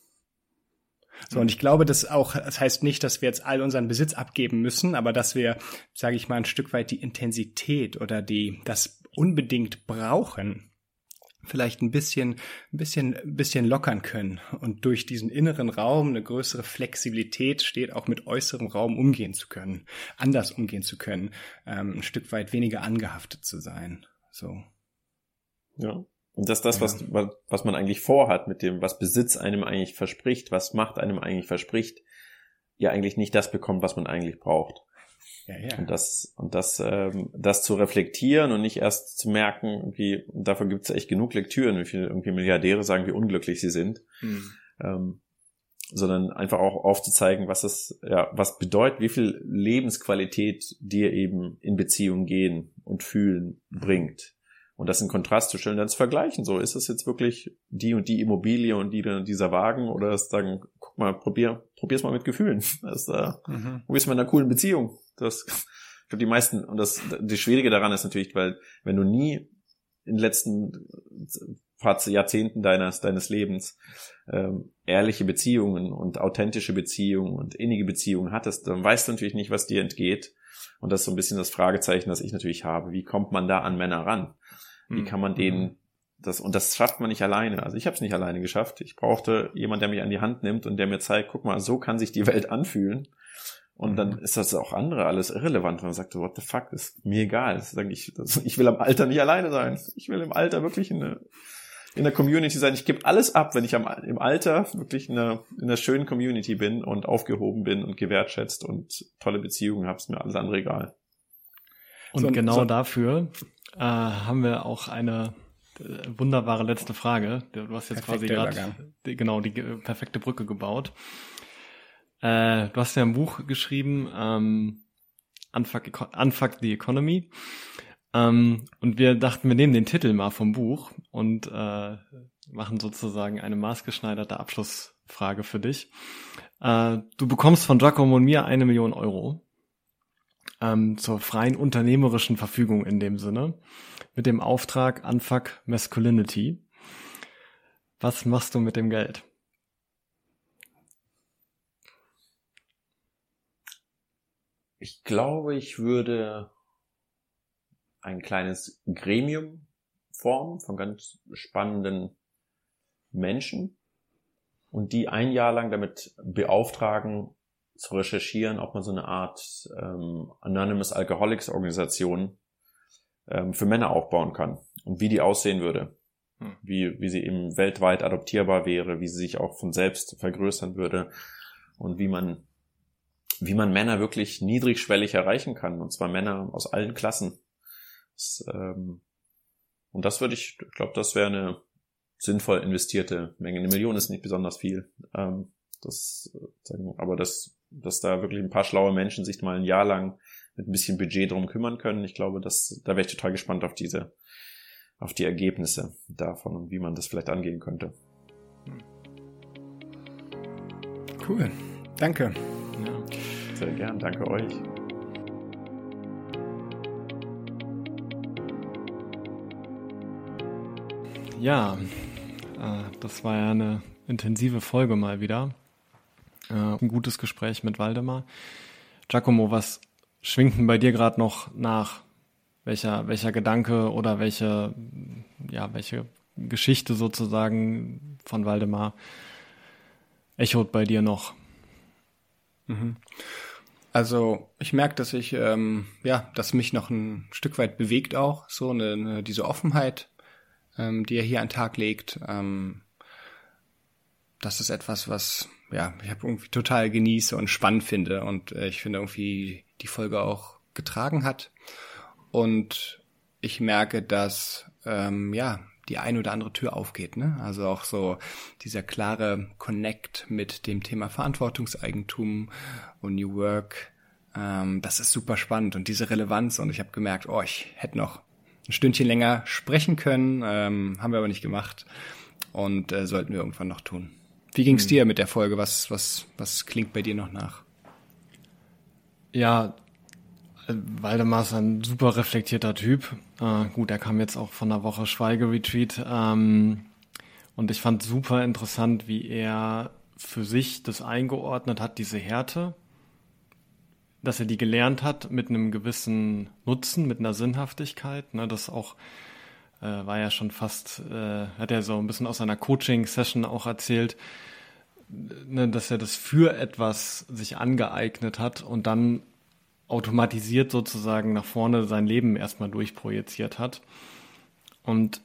So, und ich glaube, das heißt nicht, dass wir jetzt all unseren Besitz abgeben müssen, aber dass wir, sage ich mal, ein Stück weit die Intensität oder das unbedingt brauchen, vielleicht ein bisschen lockern können und durch diesen inneren Raum eine größere Flexibilität steht, auch mit äußerem Raum umgehen zu können, anders umgehen zu können, ein Stück weit weniger angehaftet zu sein. So. Ja. Und das ist das, was man eigentlich vorhat mit dem, was Besitz einem eigentlich verspricht, was Macht einem eigentlich verspricht, ja eigentlich nicht das bekommt, was man eigentlich braucht. Ja. Und das zu reflektieren und nicht erst zu merken, irgendwie, dafür gibt es echt genug Lektüren, wie viele irgendwie Milliardäre sagen, wie unglücklich sie sind, sondern einfach auch aufzuzeigen, was bedeutet, wie viel Lebensqualität dir eben in Beziehung gehen und fühlen bringt. Und das in Kontrast zu stellen, dann zu vergleichen. So, ist es jetzt wirklich die und die Immobilie und dieser Wagen oder das sagen, guck mal, probier's mal mit Gefühlen. Probier's mal in einer coolen Beziehung. Ich glaube, die meisten, und das Schwierige daran ist natürlich, weil wenn du nie in den letzten Jahrzehnten deines Lebens ehrliche Beziehungen und authentische Beziehungen und innige Beziehungen hattest, dann weißt du natürlich nicht, was dir entgeht. Und das ist so ein bisschen das Fragezeichen, das ich natürlich habe. Wie kommt man da an Männer ran? Wie kann man denen und das schafft man nicht alleine. Also ich habe es nicht alleine geschafft. Ich brauchte jemanden, der mich an die Hand nimmt und der mir zeigt, guck mal, so kann sich die Welt anfühlen. Und dann ist das auch andere alles irrelevant. Und man sagt so, what the fuck, ist mir egal. Ich will am Alter nicht alleine sein. Ich will im Alter wirklich in der Community sein. Ich gebe alles ab, wenn ich im Alter wirklich in einer schönen Community bin und aufgehoben bin und gewertschätzt und tolle Beziehungen habe, ist mir alles andere egal. Und dafür haben wir auch eine wunderbare letzte Frage. Du hast jetzt quasi gerade die perfekte Brücke gebaut. Du hast ja ein Buch geschrieben, Unfuck the Economy. Und wir dachten, wir nehmen den Titel mal vom Buch und machen sozusagen eine maßgeschneiderte Abschlussfrage für dich. Du bekommst von Giacomo und mir 1 Million Euro zur freien unternehmerischen Verfügung in dem Sinne, mit dem Auftrag Unfuck Masculinity. Was machst du mit dem Geld? Ich glaube, ich würde ein kleines Gremium formen von ganz spannenden Menschen und die ein Jahr lang damit beauftragen, zu recherchieren, ob man so eine Art Anonymous Alcoholics Organisation für Männer aufbauen kann und wie die aussehen würde, wie sie eben weltweit adoptierbar wäre, wie sie sich auch von selbst vergrößern würde und wie man Männer wirklich niedrigschwellig erreichen kann, und zwar Männer aus allen Klassen. Und das ich glaube, das wäre eine sinnvoll investierte Menge. 1 Million ist nicht besonders viel. Aber dass da wirklich ein paar schlaue Menschen sich mal ein Jahr lang mit ein bisschen Budget drum kümmern können, ich glaube, da wäre ich total gespannt auf die Ergebnisse davon und wie man das vielleicht angehen könnte. Cool. Danke. Ja, sehr gern. Danke euch. Ja, das war ja eine intensive Folge mal wieder. Ein gutes Gespräch mit Waldemar. Giacomo, was schwingt denn bei dir gerade noch nach? Welcher Gedanke oder welche Geschichte sozusagen von Waldemar echot bei dir noch? Also ich merke, dass dass mich noch ein Stück weit bewegt auch, so diese Offenheit, die er hier an den Tag legt. Das ist etwas, was ich irgendwie total genieße und spannend finde und ich finde irgendwie die Folge auch getragen hat. Und ich merke, dass die ein oder andere Tür aufgeht, ne? Also auch so dieser klare Connect mit dem Thema Verantwortungseigentum und New Work, das ist super spannend und diese Relevanz, und ich habe gemerkt, ich hätte noch ein Stündchen länger sprechen können, haben wir aber nicht gemacht und sollten wir irgendwann noch tun. Wie ging's dir mit der Folge? Was klingt bei dir noch nach? Ja, Waldemar ist ein super reflektierter Typ. Gut, er kam jetzt auch von einer Woche Schweigeretreat. Und ich fand super interessant, wie er für sich das eingeordnet hat, diese Härte, dass er die gelernt hat mit einem gewissen Nutzen, mit einer Sinnhaftigkeit. Ne, das auch war ja schon fast, hat er so ein bisschen aus seiner Coaching-Session auch erzählt, ne, dass er das für etwas sich angeeignet hat und dann automatisiert sozusagen nach vorne sein Leben erstmal durchprojiziert hat. Und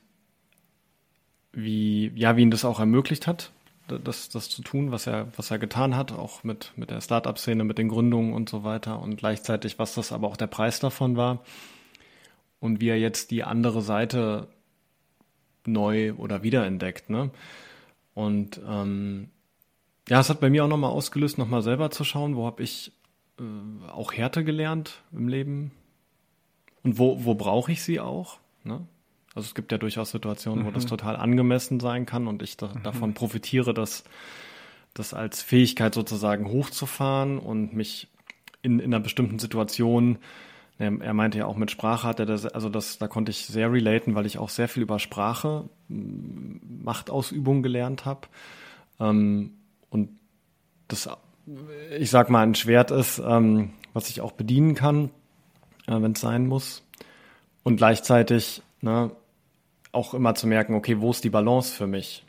wie ihn das auch ermöglicht hat, das zu tun, was er getan hat, auch mit der Start-up-Szene, mit den Gründungen und so weiter, und gleichzeitig, was das aber auch der Preis davon war und wie er jetzt die andere Seite neu oder wiederentdeckt, ne? Und es hat bei mir auch nochmal ausgelöst, nochmal selber zu schauen, wo habe ich auch Härte gelernt im Leben und wo brauche ich sie auch, ne? Also es gibt ja durchaus Situationen, wo das total angemessen sein kann und ich davon profitiere, das als Fähigkeit sozusagen hochzufahren und mich in einer bestimmten Situation, er meinte ja auch mit Sprache hat er das, also da konnte ich sehr relaten, weil ich auch sehr viel über Sprache, Machtausübung gelernt habe, und das, ich sag mal, ein Schwert ist, was ich auch bedienen kann, wenn es sein muss, und gleichzeitig, ne, auch immer zu merken, okay, wo ist die Balance für mich?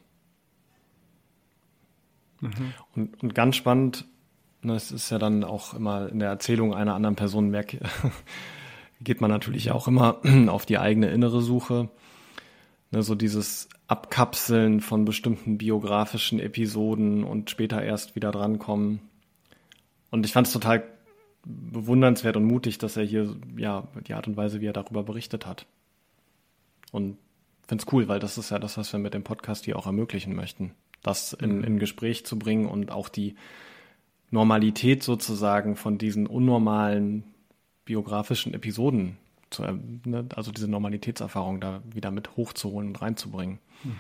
Und ganz spannend, ne, es ist ja dann auch immer in der Erzählung einer anderen Person, geht man natürlich auch immer auf die eigene innere Suche, ne, so dieses Abkapseln von bestimmten biografischen Episoden und später erst wieder drankommen. Und ich fand es total bewundernswert und mutig, dass er hier, ja, die Art und Weise, wie er darüber berichtet hat. Und finde es cool, weil das ist ja das, was wir mit dem Podcast hier auch ermöglichen möchten. Das in Gespräch zu bringen und auch die Normalität sozusagen von diesen unnormalen biografischen Episoden, also diese Normalitätserfahrung da wieder mit hochzuholen und reinzubringen.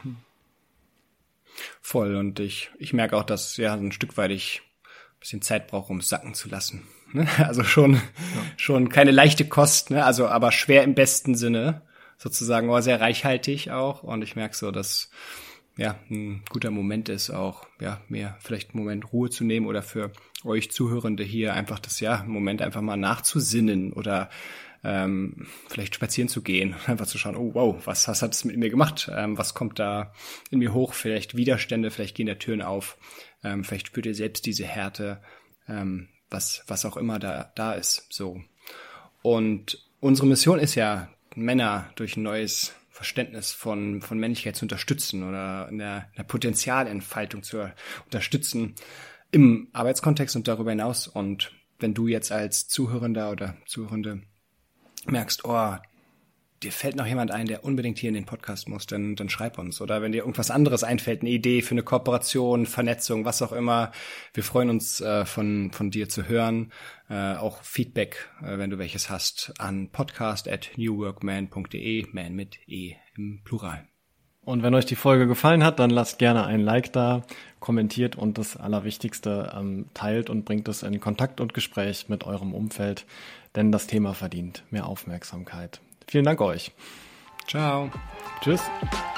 Voll, und ich merke auch, dass ein Stück weit ich ein bisschen Zeit brauche, um es sacken zu lassen. Also schon keine leichte Kost, ne? Also aber schwer im besten Sinne, sozusagen, sehr reichhaltig auch, und ich merke so, dass ein guter Moment ist auch, mir vielleicht einen Moment Ruhe zu nehmen oder für euch Zuhörende hier einfach einen Moment einfach mal nachzusinnen oder vielleicht spazieren zu gehen, einfach zu schauen, oh wow, was hat es mit mir gemacht, was kommt da in mir hoch, vielleicht Widerstände, vielleicht gehen da Türen auf, vielleicht spürt ihr selbst diese Härte, was auch immer da ist, so. Und unsere Mission ist ja, Männer durch ein neues Verständnis von Männlichkeit zu unterstützen oder in der Potenzialentfaltung zu unterstützen im Arbeitskontext und darüber hinaus. Und wenn du jetzt als Zuhörender oder Zuhörende merkst, dir fällt noch jemand ein, der unbedingt hier in den Podcast muss, dann schreib uns. Oder wenn dir irgendwas anderes einfällt, eine Idee für eine Kooperation, Vernetzung, was auch immer. Wir freuen uns, von dir zu hören. Auch Feedback, wenn du welches hast, an podcast@newworkman.de, man mit E im Plural. Und wenn euch die Folge gefallen hat, dann lasst gerne ein Like da, kommentiert und das Allerwichtigste, teilt und bringt es in Kontakt und Gespräch mit eurem Umfeld, denn das Thema verdient mehr Aufmerksamkeit. Vielen Dank euch. Ciao. Tschüss.